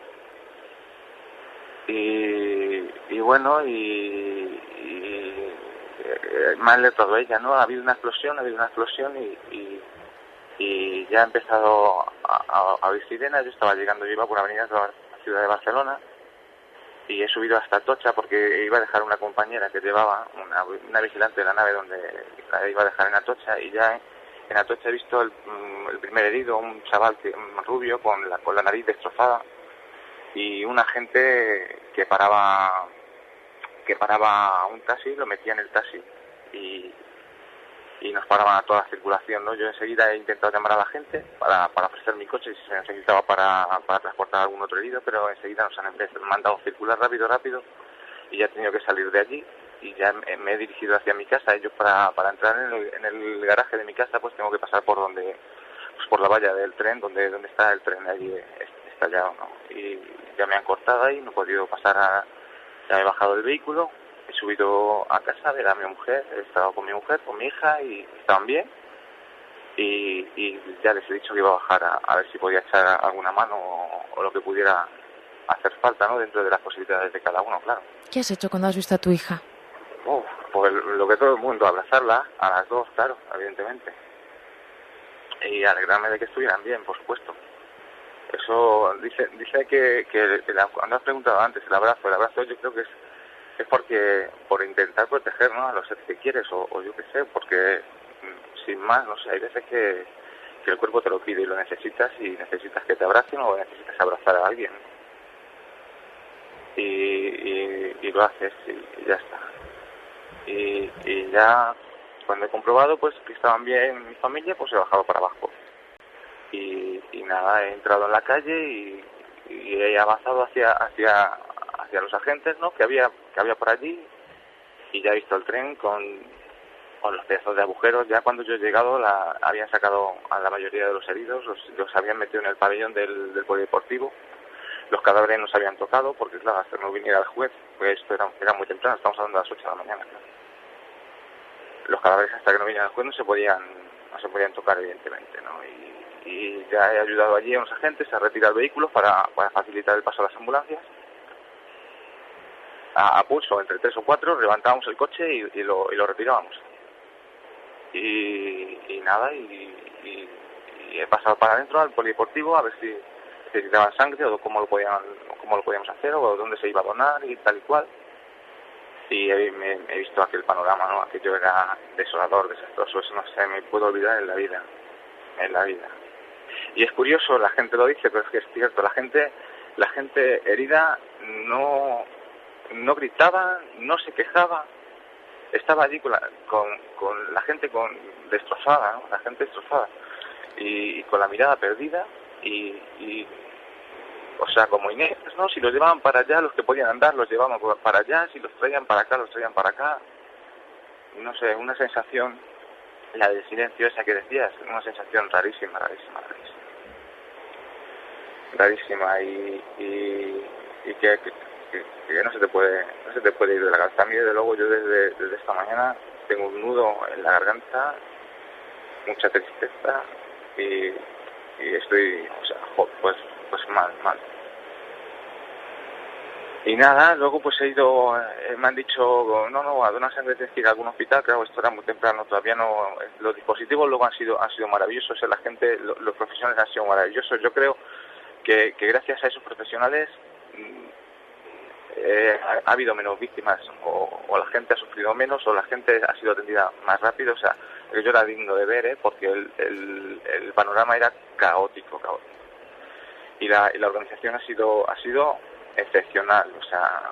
bien. Y, y bueno, y, y eh, me ha alertado ella, ¿no? Ha habido una explosión, ha habido una explosión y, y, y ya ha empezado a, a, a oír sirenas. Yo estaba llegando, yo iba por avenida de la ciudad de Barcelona y he subido hasta Atocha porque iba a dejar una compañera que llevaba, una, una vigilante de la nave donde la iba a dejar en Atocha, y ya en Atocha he visto el, el primer herido, un chaval que, un rubio con la, con la nariz destrozada, y un agente que paraba que paraba un taxi, lo metía en el taxi y, y nos paraban a toda la circulación, ¿no? Yo enseguida he intentado llamar a la gente para, para ofrecer mi coche si se necesitaba para, para transportar a algún otro herido, pero enseguida nos han mandado circular rápido, rápido, y ya he tenido que salir de allí. Y ya me he dirigido hacia mi casa. Yo para, para entrar en el, en el garaje de mi casa pues tengo que pasar por donde pues por la valla del tren, donde donde está el tren allí estallado, ¿no? Y ya me han cortado ahí, no he podido pasar a... Ya me he bajado del vehículo, he subido a casa a ver a mi mujer, he estado con mi mujer, con mi hija y estaban bien. Y, y ya les he dicho que iba a bajar a, a ver si podía echar alguna mano o, o lo que pudiera hacer falta, ¿no? Dentro de las posibilidades de cada uno, claro. ¿Qué has hecho cuando has visto a tu hija? Uf, pues lo que todo el mundo, abrazarla, a las dos, claro, evidentemente. Y alegrarme de que estuvieran bien, por supuesto. Eso, dice dice que, que, que la, cuando has preguntado antes, el abrazo, el abrazo yo creo que es es porque por intentar proteger, ¿no?, a los seres que quieres, o, o yo qué sé, porque sin más, no sé, hay veces que, que el cuerpo te lo pide y lo necesitas, y necesitas que te abracen o necesitas abrazar a alguien. Y, y, y lo haces y, y ya está. Y, y ya cuando he comprobado pues que estaban bien mi familia, pues he bajado para abajo. Y, y nada, he entrado en la calle y, y he avanzado hacia hacia hacia los agentes, ¿no?, que había que había por allí, y ya he visto el tren con, con los pedazos de agujeros. Ya cuando yo he llegado la, habían sacado a la mayoría de los heridos, los, los habían metido en el pabellón del, del polideportivo. Los cadáveres no se habían tocado porque, claro, hasta que no viniera el juez, pues esto era, era muy temprano, estamos hablando de las ocho de la mañana, claro. Los cadáveres, hasta que no viniera el juez, no se podían no se podían tocar, evidentemente, ¿no? Y, y ya he ayudado allí a unos agentes a retirar vehículos para, para facilitar el paso a las ambulancias. A, a pulso, entre tres o cuatro, levantábamos el coche y, y, lo, y lo retirábamos. Y, y nada, y, y, y he pasado para adentro al polideportivo a ver si necesitaban sangre o cómo lo podían cómo lo podíamos hacer o dónde se iba a donar y tal y cual. Y he, me, he visto aquel panorama, ¿no? Aquello era desolador, desastroso, eso no se me puede olvidar en la vida, en la vida. Y es curioso, la gente lo dice, pero es que es cierto, la gente la gente herida no no gritaba, no se quejaba, estaba allí con la, con, con la gente con destrozada, ¿no? La gente destrozada y, y con la mirada perdida. Y, y o sea, como Inés, ¿no? Si los llevaban para allá, los que podían andar, los llevaban para allá, si los traían para acá, los traían para acá. No sé, una sensación, la del silencio esa que decías, una sensación rarísima, rarísima, rarísima. Rarísima y, y, y que, que, que, que no se te puede no se te puede ir de la cabeza. A mí, desde luego, yo desde, desde esta mañana tengo un nudo en la garganta, mucha tristeza y... y estoy, o sea, pues, pues mal, mal. Y nada, luego pues he ido, eh, me han dicho, no, no, a donar sangre tienes que ir a algún hospital. Claro, esto era muy temprano, todavía no, los dispositivos luego han sido han sido maravillosos, la gente, lo, los profesionales han sido maravillosos. Yo creo que, que gracias a esos profesionales eh, ha, ha habido menos víctimas, o, o la gente ha sufrido menos, o la gente ha sido atendida más rápido. O sea, yo era digno de ver, ¿eh? Porque el, el, el panorama era caótico, caótico. Y la, y la organización ha sido ha sido excepcional, o sea,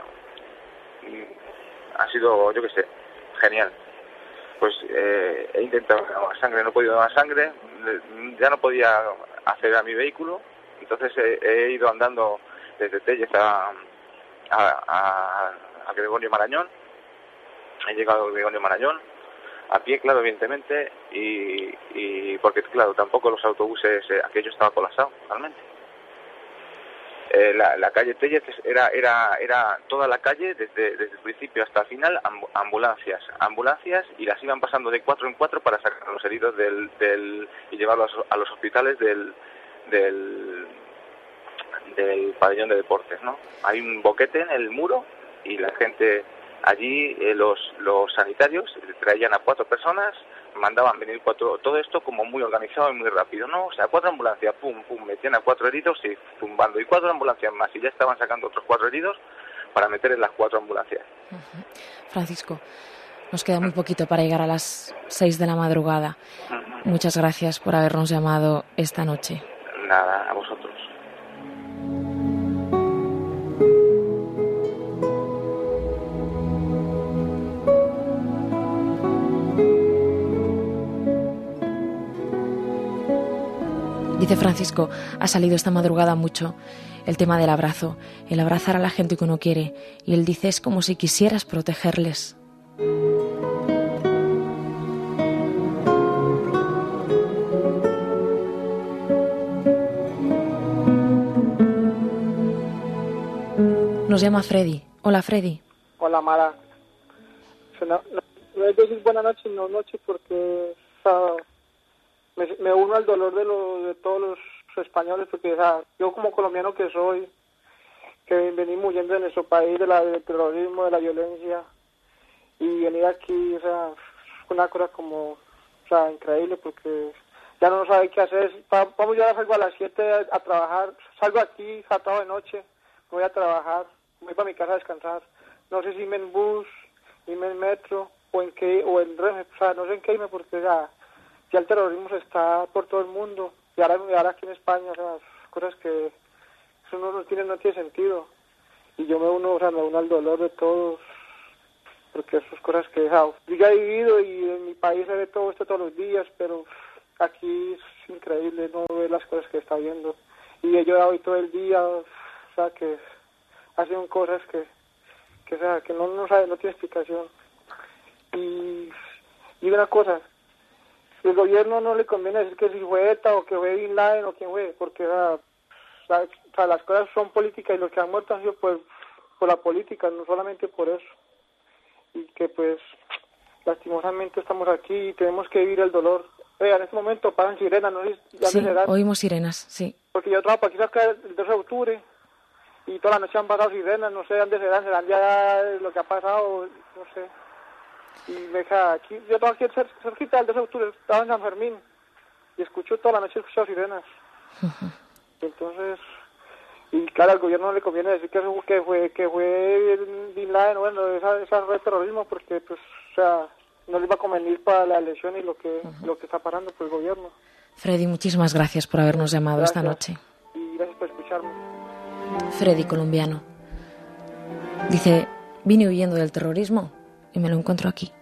ha sido, yo qué sé, genial. Pues eh, he intentado donar sangre, no he podido donar sangre, ya no podía acceder a mi vehículo, entonces he, he ido andando desde Tellez a, a, a, a Gregorio Marañón, he llegado a Gregorio Marañón, a pie, claro, evidentemente, y, y porque, claro, tampoco los autobuses, eh, aquello estaba colapsado, totalmente. Eh, la, la calle Tellez era era era toda la calle, desde, desde el principio hasta el final, ambulancias, ambulancias, y las iban pasando de cuatro en cuatro para sacar a los heridos del, del y llevarlos a los hospitales del, del, del pabellón de deportes, ¿no? Hay un boquete en el muro y la gente... Allí eh, los los sanitarios traían a cuatro personas, mandaban venir cuatro, todo esto como muy organizado y muy rápido, ¿no? O sea, cuatro ambulancias, pum, pum, metían a cuatro heridos y zumbando, y cuatro ambulancias más, y ya estaban sacando otros cuatro heridos para meter en las cuatro ambulancias. Uh-huh. Francisco, nos queda muy poquito para llegar a las seis de la madrugada. Uh-huh. Muchas gracias por habernos llamado esta noche. Nada, a vosotros. Dice Francisco, ha salido esta madrugada mucho el tema del abrazo, el abrazar a la gente que uno quiere. Y él dice, es como si quisieras protegerles. Nos llama Freddy. Hola, Freddy. Hola, Mara. No, no, no es decir buenas noches, no noches, porque... Uh, Me, me uno al dolor de, lo, de todos los españoles, porque o sea, yo como colombiano que soy, que venimos huyendo de nuestro país, de la, del terrorismo, de la violencia, y venir aquí, o sea, es una cosa como, o sea, increíble, porque ya no sabe qué hacer. Vamos, yo ahora salgo a las siete a, a trabajar, salgo aquí, atado de noche, me voy a trabajar, me voy para mi casa a descansar, no sé si irme en bus, irme en metro, o en qué, o en Renfe, o sea, no sé en qué irme porque ya, ya el terrorismo está por todo el mundo, y ahora, y ahora aquí en España, o sea, cosas que eso no, no tiene, no tiene sentido, y yo me uno, o sea, me uno al dolor de todos, porque esas cosas que, o sea, yo ya he vivido y en mi país se ve todo esto todos los días, pero aquí es increíble no ver las cosas que está viendo, y he llorado hoy todo el día, o sea, que hacen cosas que, que, o sea, que no, no sabe, no tiene explicación. Y, y una cosa, el gobierno no le conviene decir que si fue ETA o que fue Bin Laden o quién fue, porque o sea, o sea, las cosas son políticas y los que han muerto han sido por, por la política, no solamente por eso. Y que pues lastimosamente estamos aquí y tenemos que vivir el dolor. Oiga, en este momento pasan sirenas, no sé si ya Sí, les dan, oímos sirenas, sí. porque yo trabajo aquí cerca el dos de octubre y toda la noche han pasado sirenas, no sé dónde serán, serán ya lo que ha pasado, no sé. Y me deja aquí, yo estaba aquí cerquita del dos de octubre, estaba en San Fermín y escucho toda la noche, he escuchado sirenas. Uh-huh. Entonces, y claro, al gobierno no le conviene decir que, eso, que fue que fue Bin Laden, bueno, esa, esa red de terrorismo, porque pues, o sea, no les va a convenir para la elección y lo que uh-huh. lo que está pasando por el gobierno. Freddy, muchísimas gracias por habernos llamado gracias. esta noche. Y gracias por escucharme. Freddy, colombiano. Dice, vine huyendo del terrorismo y me lo encuentro aquí.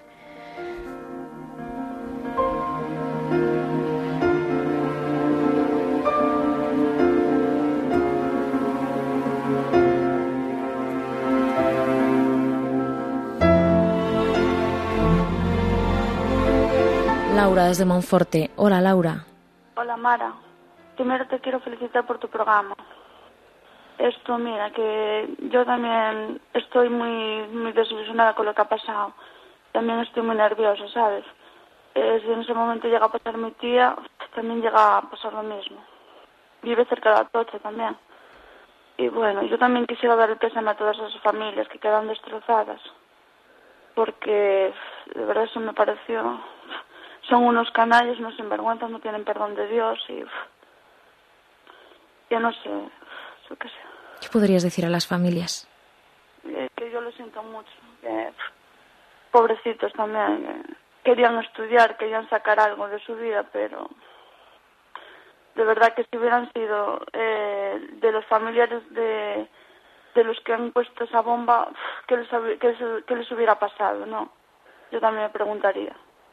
Laura, desde Monforte. Hola, Laura. Hola, Mara. Primero te quiero felicitar por tu programa. Esto, mira, que yo también estoy muy muy desilusionada con lo que ha pasado. También estoy muy nerviosa, ¿sabes? Eh, si en ese momento llega a pasar mi tía, también llega a pasar lo mismo. Vive cerca de Atocha también. Y bueno, yo también quisiera dar el pésame a todas esas familias que quedan destrozadas. Porque de verdad eso me pareció... Son unos canallas, unos sinvergüenzas, no tienen perdón de Dios y... Yo no sé, yo qué sé. ¿Qué podrías decir a las familias? Eh, que yo lo siento mucho. Que, pobrecitos también. Eh, querían estudiar, querían sacar algo de su vida, pero... De verdad que si hubieran sido eh, de los familiares de, de los que han puesto esa bomba, ¿qué les, qué les, qué les hubiera pasado? No, yo también me preguntaría.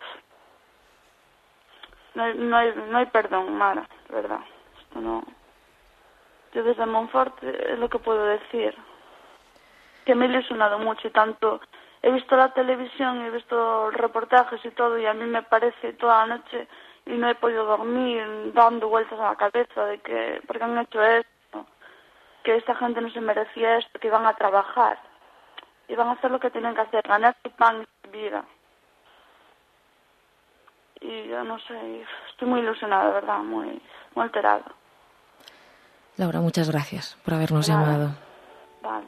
No hay, no hay, no hay perdón, Mara, de verdad. Esto no... Yo desde Monfort es lo que puedo decir. Que me he ilusionado mucho y tanto. He visto la televisión, he visto reportajes y todo y a mí me parece toda la noche y no he podido dormir dando vueltas a la cabeza de que, porque han hecho esto, que esta gente no se merecía esto, que iban a trabajar, iban a hacer lo que tenían que hacer, ganar su pan y su vida. Y yo no sé, estoy muy ilusionada, de verdad, muy, muy alterada. Laura, muchas gracias por habernos Nada. llamado. Vale.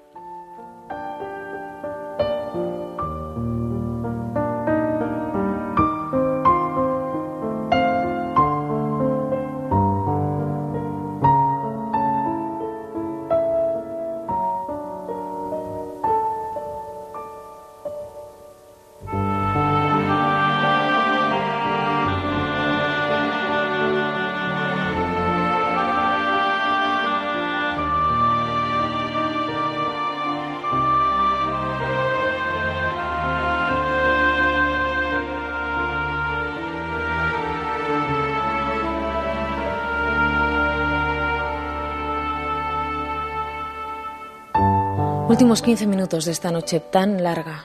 Últimos quince minutos de esta noche tan larga,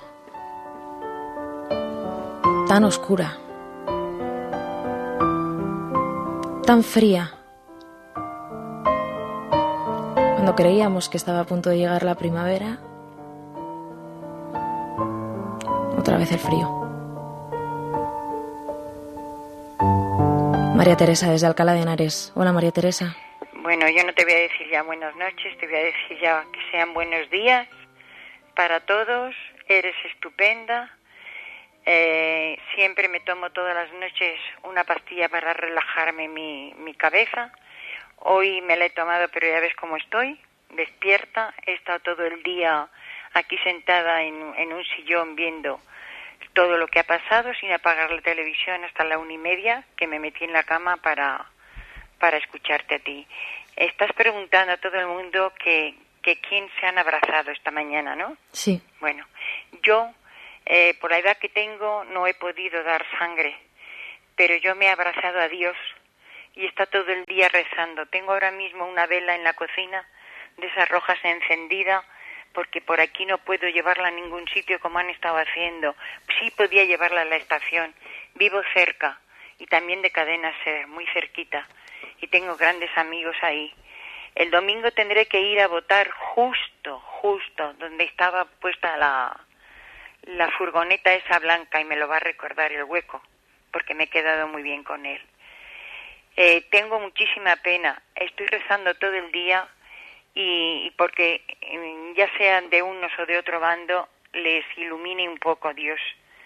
tan oscura, tan fría. Cuando creíamos que estaba a punto de llegar la primavera, otra vez el frío. María Teresa, desde Alcalá de Henares. Hola, María Teresa. Bueno, yo no te voy a decir ya buenas noches, te voy a decir ya que sean buenos días para todos. Eres estupenda. Eh, siempre me tomo todas las noches una pastilla para relajarme mi, mi cabeza. Hoy me la he tomado, pero ya ves cómo estoy, despierta. He estado todo el día aquí sentada en, en un sillón viendo todo lo que ha pasado sin apagar la televisión hasta la una y media, que me metí en la cama para, para escucharte a ti. Estás preguntando a todo el mundo que, que quién se han abrazado esta mañana, ¿no? Sí. Bueno, yo, eh, por la edad que tengo, no he podido dar sangre, pero yo me he abrazado a Dios y está todo el día rezando. Tengo ahora mismo una vela en la cocina de esas rojas encendida, porque por aquí no puedo llevarla a ningún sitio como han estado haciendo. Sí podía llevarla a la estación. Vivo cerca y también de Cadena Ser, muy cerquita, y tengo grandes amigos ahí. El domingo tendré que ir a votar justo, justo, donde estaba puesta la, la furgoneta esa blanca, y me lo va a recordar el hueco, porque me he quedado muy bien con él. Eh, tengo muchísima pena. Estoy rezando todo el día y, y porque ya sean de unos o de otro bando, les ilumine un poco Dios.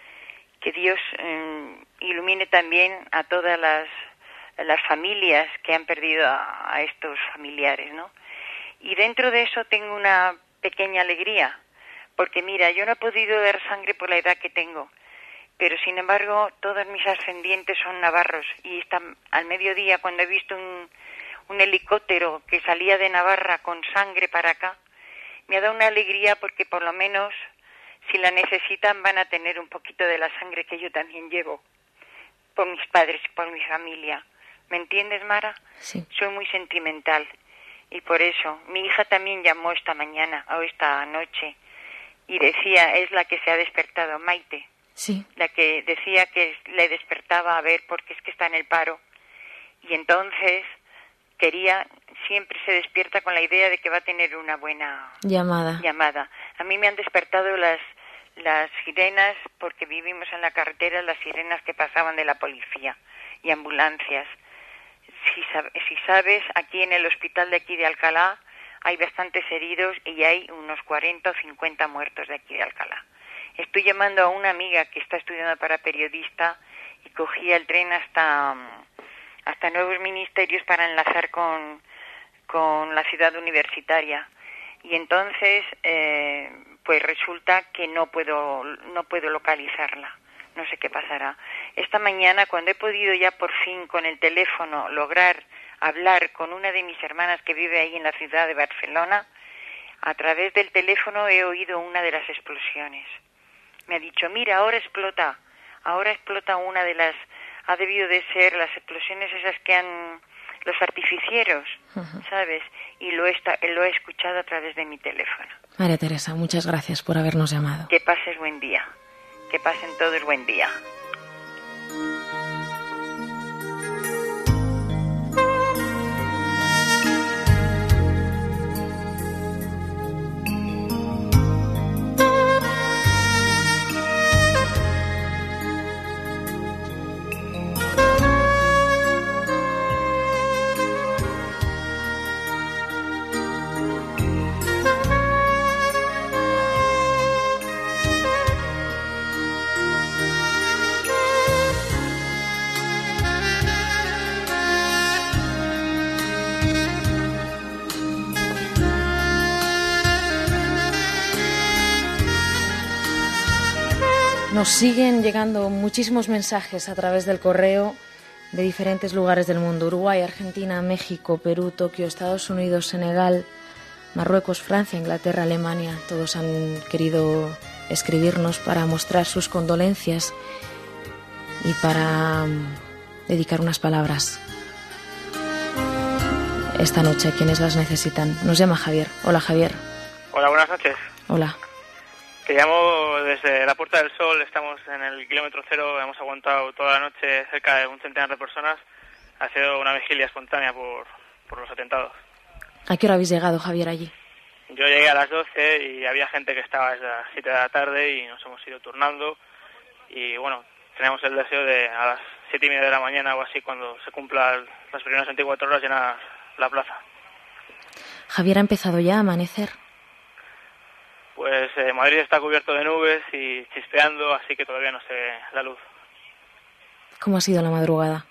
Que Dios eh, ilumine también a todas las, las familias que han perdido a, a estos familiares, ¿no? Y dentro de eso tengo una pequeña alegría, porque mira, yo no he podido dar sangre por la edad que tengo, pero sin embargo todos mis ascendientes son navarros, y esta, al mediodía, cuando he visto un, un helicóptero que salía de Navarra con sangre para acá, me ha dado una alegría, porque por lo menos si la necesitan van a tener un poquito de la sangre que yo también llevo, por mis padres, por mi familia. ¿Me entiendes, Mara? Sí. Soy muy sentimental, y por eso mi hija también llamó esta mañana o esta noche y decía, es la que se ha despertado, Maite. Sí. La que decía que le despertaba a ver porque es que está en el paro, y entonces quería, siempre se despierta con la idea de que va a tener una buena llamada. llamada. A mí me han despertado las las sirenas, porque vivimos en la carretera, las sirenas que pasaban de la policía y ambulancias. Si, si sabes, aquí en el hospital de aquí de Alcalá hay bastantes heridos y hay unos cuarenta o cincuenta muertos de aquí de Alcalá. Estoy llamando a una amiga que está estudiando para periodista y cogía el tren hasta, hasta Nuevos Ministerios para enlazar con, con la ciudad universitaria. Y entonces, eh, pues resulta que no puedo, no puedo localizarla. No sé qué pasará. Esta mañana, cuando he podido ya por fin con el teléfono lograr hablar con una de mis hermanas que vive ahí en la ciudad de Barcelona, a través del teléfono he oído una de las explosiones. Me ha dicho, mira, ahora explota, ahora explota una de las, ha debido de ser las explosiones esas que han, los artificieros, uh-huh. ¿sabes? Y lo he, lo he escuchado a través de mi teléfono. María Teresa, muchas gracias por habernos llamado. Que pases buen día, que pasen todos buen día. Nos siguen llegando muchísimos mensajes a través del correo de diferentes lugares del mundo. Uruguay, Argentina, México, Perú, Tokio, Estados Unidos, Senegal, Marruecos, Francia, Inglaterra, Alemania. Todos han querido escribirnos para mostrar sus condolencias y para dedicar unas palabras esta noche a quienes las necesitan. Nos llama Javier. Hola, Javier. Hola, buenas noches. Hola. Te llamo desde la Puerta del Sol, estamos en el kilómetro cero, hemos aguantado toda la noche cerca de un centenar de personas. Ha sido una vigilia espontánea por, por los atentados. ¿A qué hora habéis llegado, Javier, allí? Yo llegué a las doce y había gente que estaba desde las siete de la tarde y nos hemos ido turnando. Y bueno, tenemos el deseo de a las siete y media de la mañana o así, cuando se cumplan las primeras veinticuatro horas, llenar la plaza. Javier, ¿ha empezado ya a amanecer? Pues eh, Madrid está cubierto de nubes y chispeando, así que todavía no se ve la luz. ¿Cómo ha sido la madrugada?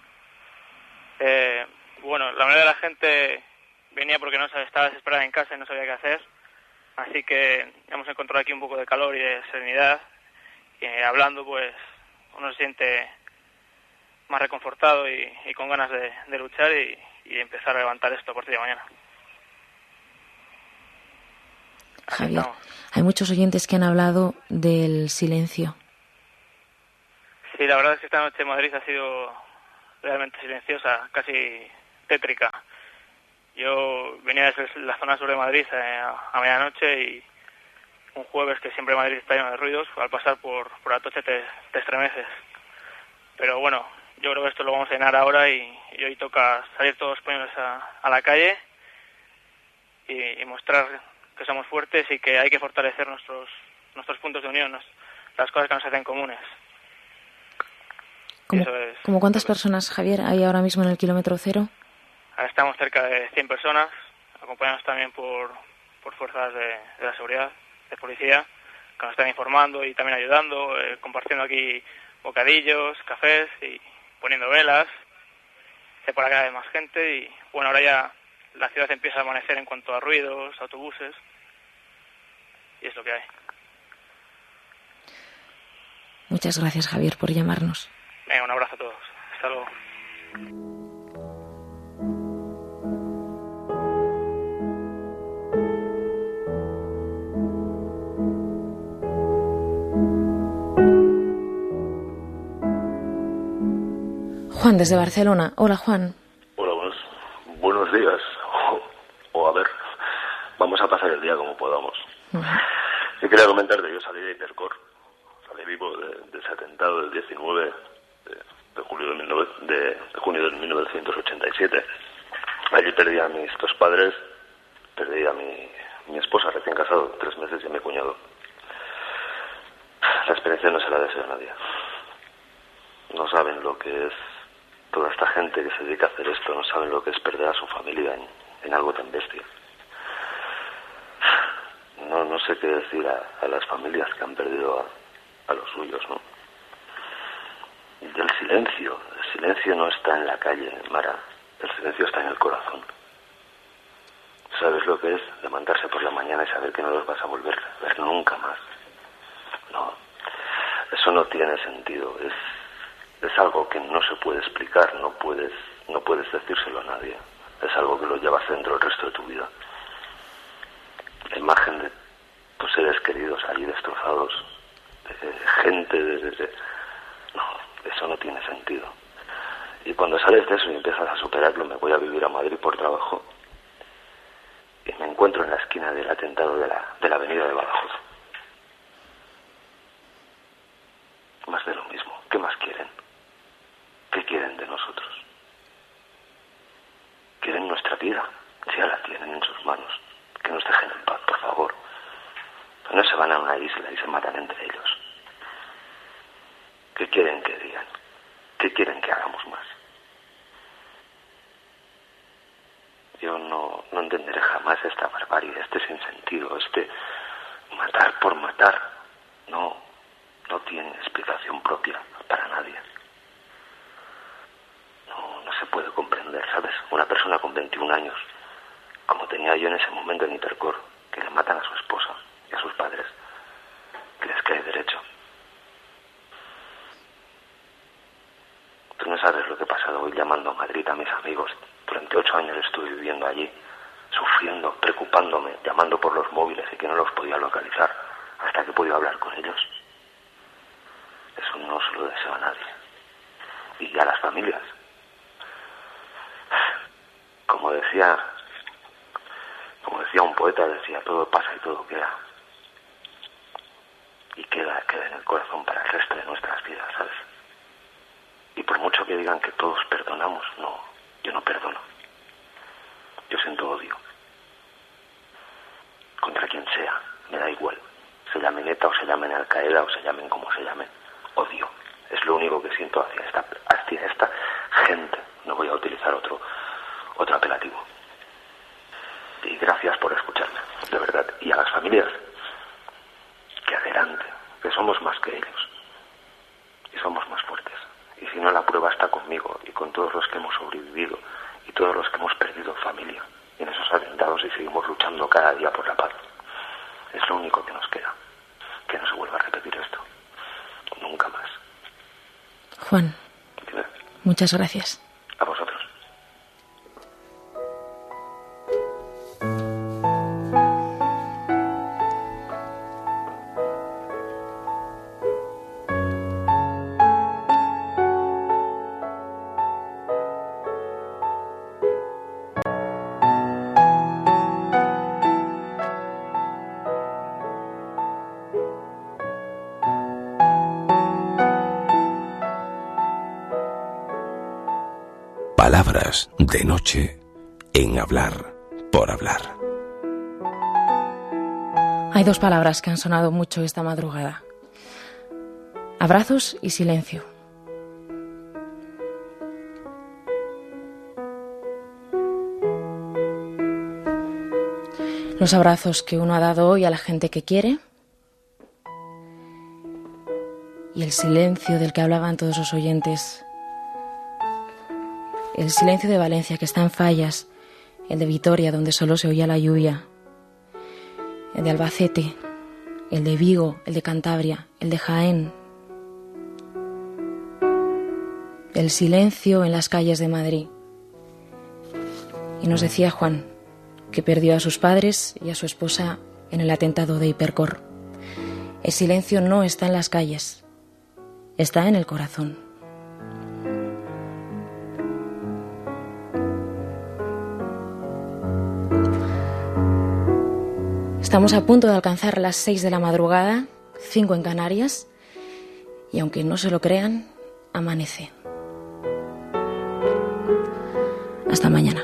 Eh, bueno, la mayoría de la gente venía porque no estaba desesperada en casa y no sabía qué hacer. Así que hemos encontrado aquí un poco de calor y de serenidad, y eh, hablando pues uno se siente más reconfortado y, y con ganas de, de luchar y, y empezar a levantar esto a partir de mañana. Así Javier, estamos. hay muchos oyentes que han hablado del silencio. Sí, la verdad es que esta noche en Madrid ha sido realmente silenciosa, casi tétrica. Yo venía desde la zona sur de Madrid eh, a medianoche y un jueves que siempre Madrid está lleno de ruidos, al pasar por, por Atocha te, te estremeces. Pero bueno, yo creo que esto lo vamos a llenar ahora y, y hoy toca salir todos españoles a, a la calle y, y mostrar que somos fuertes y que hay que fortalecer nuestros nuestros puntos de unión, nos, las cosas que nos hacen comunes. ¿Cómo, Eso es. ¿Cómo cuántas personas, Javier, hay ahora mismo en el kilómetro cero? Ahora estamos cerca de cien personas, acompañados también por, por fuerzas de, de la seguridad, de policía, que nos están informando y también ayudando, eh, compartiendo aquí bocadillos, cafés y poniendo velas. Se para cada vez más gente y bueno, ahora ya la ciudad empieza a amanecer en cuanto a ruidos, autobuses, y es lo que hay. Muchas gracias, Javier, por llamarnos. Venga, un abrazo a todos. Hasta luego. Juan, desde Barcelona. Hola, Juan. Hola, buenos, buenos días. O, o a ver, vamos a pasar el día como podamos. Uh-huh. Yo quería comentarte, yo salí de Hipercor, salí vivo de, de ese atentado del diecinueve de, de, julio de, de, de junio de mil novecientos ochenta y siete. Allí perdí a mis dos padres, perdí a mi, mi esposa recién casado, tres meses, y a mi cuñado. La experiencia no se la deseo a nadie. No saben lo que es toda esta gente que se dedica a hacer esto, no saben lo que es perder a su familia en, en algo tan bestia. No, no sé qué decir a, a las familias que han perdido a, a los suyos, ¿no? Del silencio, el silencio no está en la calle, Mara, el silencio está en el corazón. ¿Sabes lo que es levantarse por la mañana y saber que no los vas a volver a ver nunca más? No, eso no tiene sentido, es Es algo que no se puede explicar, no puedes, no puedes decírselo a nadie. Es algo que lo llevas dentro el resto de tu vida. La imagen de tus seres queridos allí destrozados, de gente, de, de, no, eso no tiene sentido. Y cuando sales de eso y empiezas a superarlo, me voy a vivir a Madrid por trabajo y me encuentro en la esquina del atentado de la, de la avenida de Badajoz. Más de lo mismo. ¿Qué más quieren? ¿Qué quieren de nosotros? ¿Quieren nuestra vida? Ya la tienen en sus manos. Que nos dejen en paz, por favor. No se van a una isla y se matan entre ellos. ¿Qué quieren que digan? ¿Qué quieren que hagamos más? Yo no, no entenderé jamás esta barbarie, este sinsentido, este matar por matar. No, no tiene explicación propia para nadie. No, no se puede comprender, ¿sabes? Una persona con veintiún años, como tenía yo en ese momento en Hipercor, que le matan a su esposa y a sus padres, que les cae derecho. Tú no sabes lo que he pasado hoy llamando a Madrid a mis amigos. Durante ocho años estuve viviendo allí, sufriendo, preocupándome, llamando por los móviles y que no los podía localizar, hasta que he podido hablar con ellos. Eso no se lo deseo a nadie. Y a las familias. Como decía, como decía un poeta, decía, todo pasa y todo queda. Y queda, queda en el corazón para el resto de nuestras vidas, ¿sabes? Y por mucho que digan que todos perdonamos, no, yo no perdono. Yo siento odio. Contra quien sea, me da igual. Se llamen ETA o se llamen Al Qaeda o se llamen como se llamen. Odio. Es lo único que siento hacia esta, hacia esta gente. No voy a utilizar otro, otro apelativo. Y gracias por escucharme, de verdad. Y a las familias, que adelante, que somos más que ellos. Y somos más fuertes. Y si no, la prueba está conmigo y con todos los que hemos sobrevivido y todos los que hemos perdido familia en esos atentados y seguimos luchando cada día por la paz. Muchas gracias. A vosotros. Palabras de noche en Hablar por Hablar. Hay dos palabras que han sonado mucho esta madrugada: abrazos y silencio. Los abrazos que uno ha dado hoy a la gente que quiere, y el silencio del que hablaban todos los oyentes. El silencio de Valencia, que está en fallas, el de Vitoria, donde solo se oía la lluvia, el de Albacete, el de Vigo, el de Cantabria, el de Jaén, el silencio en las calles de Madrid. Y nos decía Juan que perdió a sus padres y a su esposa en el atentado de Hipercor. El silencio no está en las calles, está en el corazón. Estamos a punto de alcanzar las seis de la madrugada, cinco en Canarias, y aunque no se lo crean, amanece. Hasta mañana.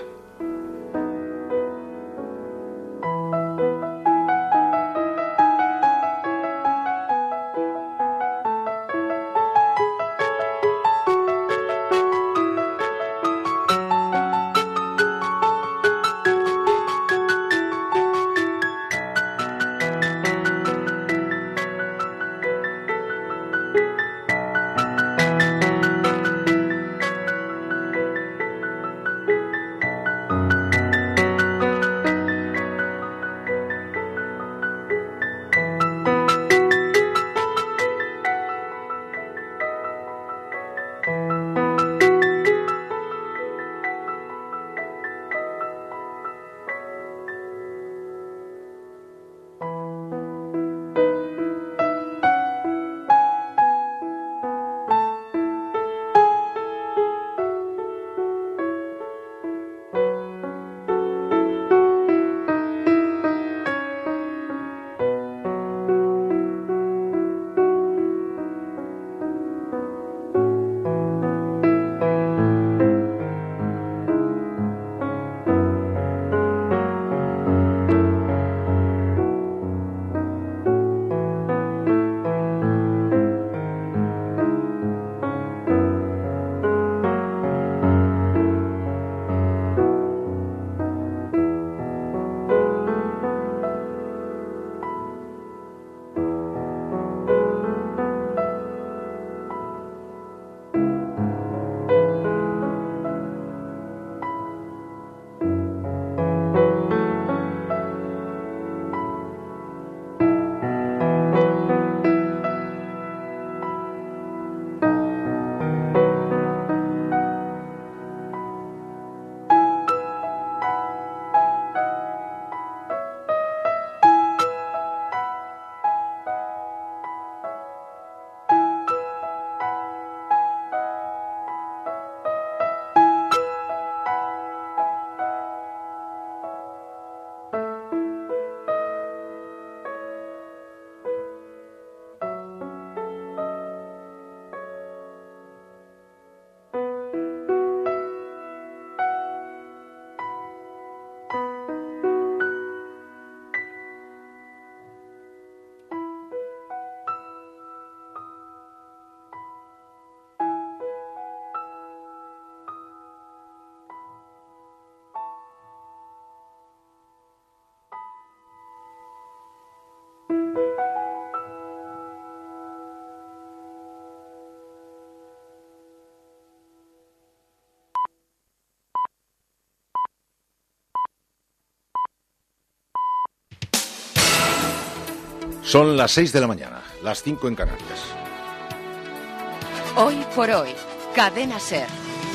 Son las seis de la mañana, las cinco en Canarias. Hoy por hoy, Cadena SER.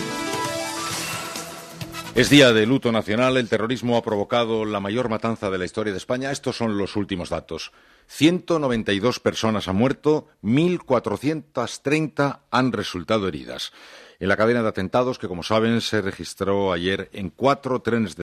Es día de luto nacional. El terrorismo ha provocado la mayor matanza de la historia de España. Estos son los últimos datos. ciento noventa y dos personas han muerto, mil cuatrocientas treinta han resultado heridas. En la cadena de atentados que, como saben, se registró ayer en cuatro trenes de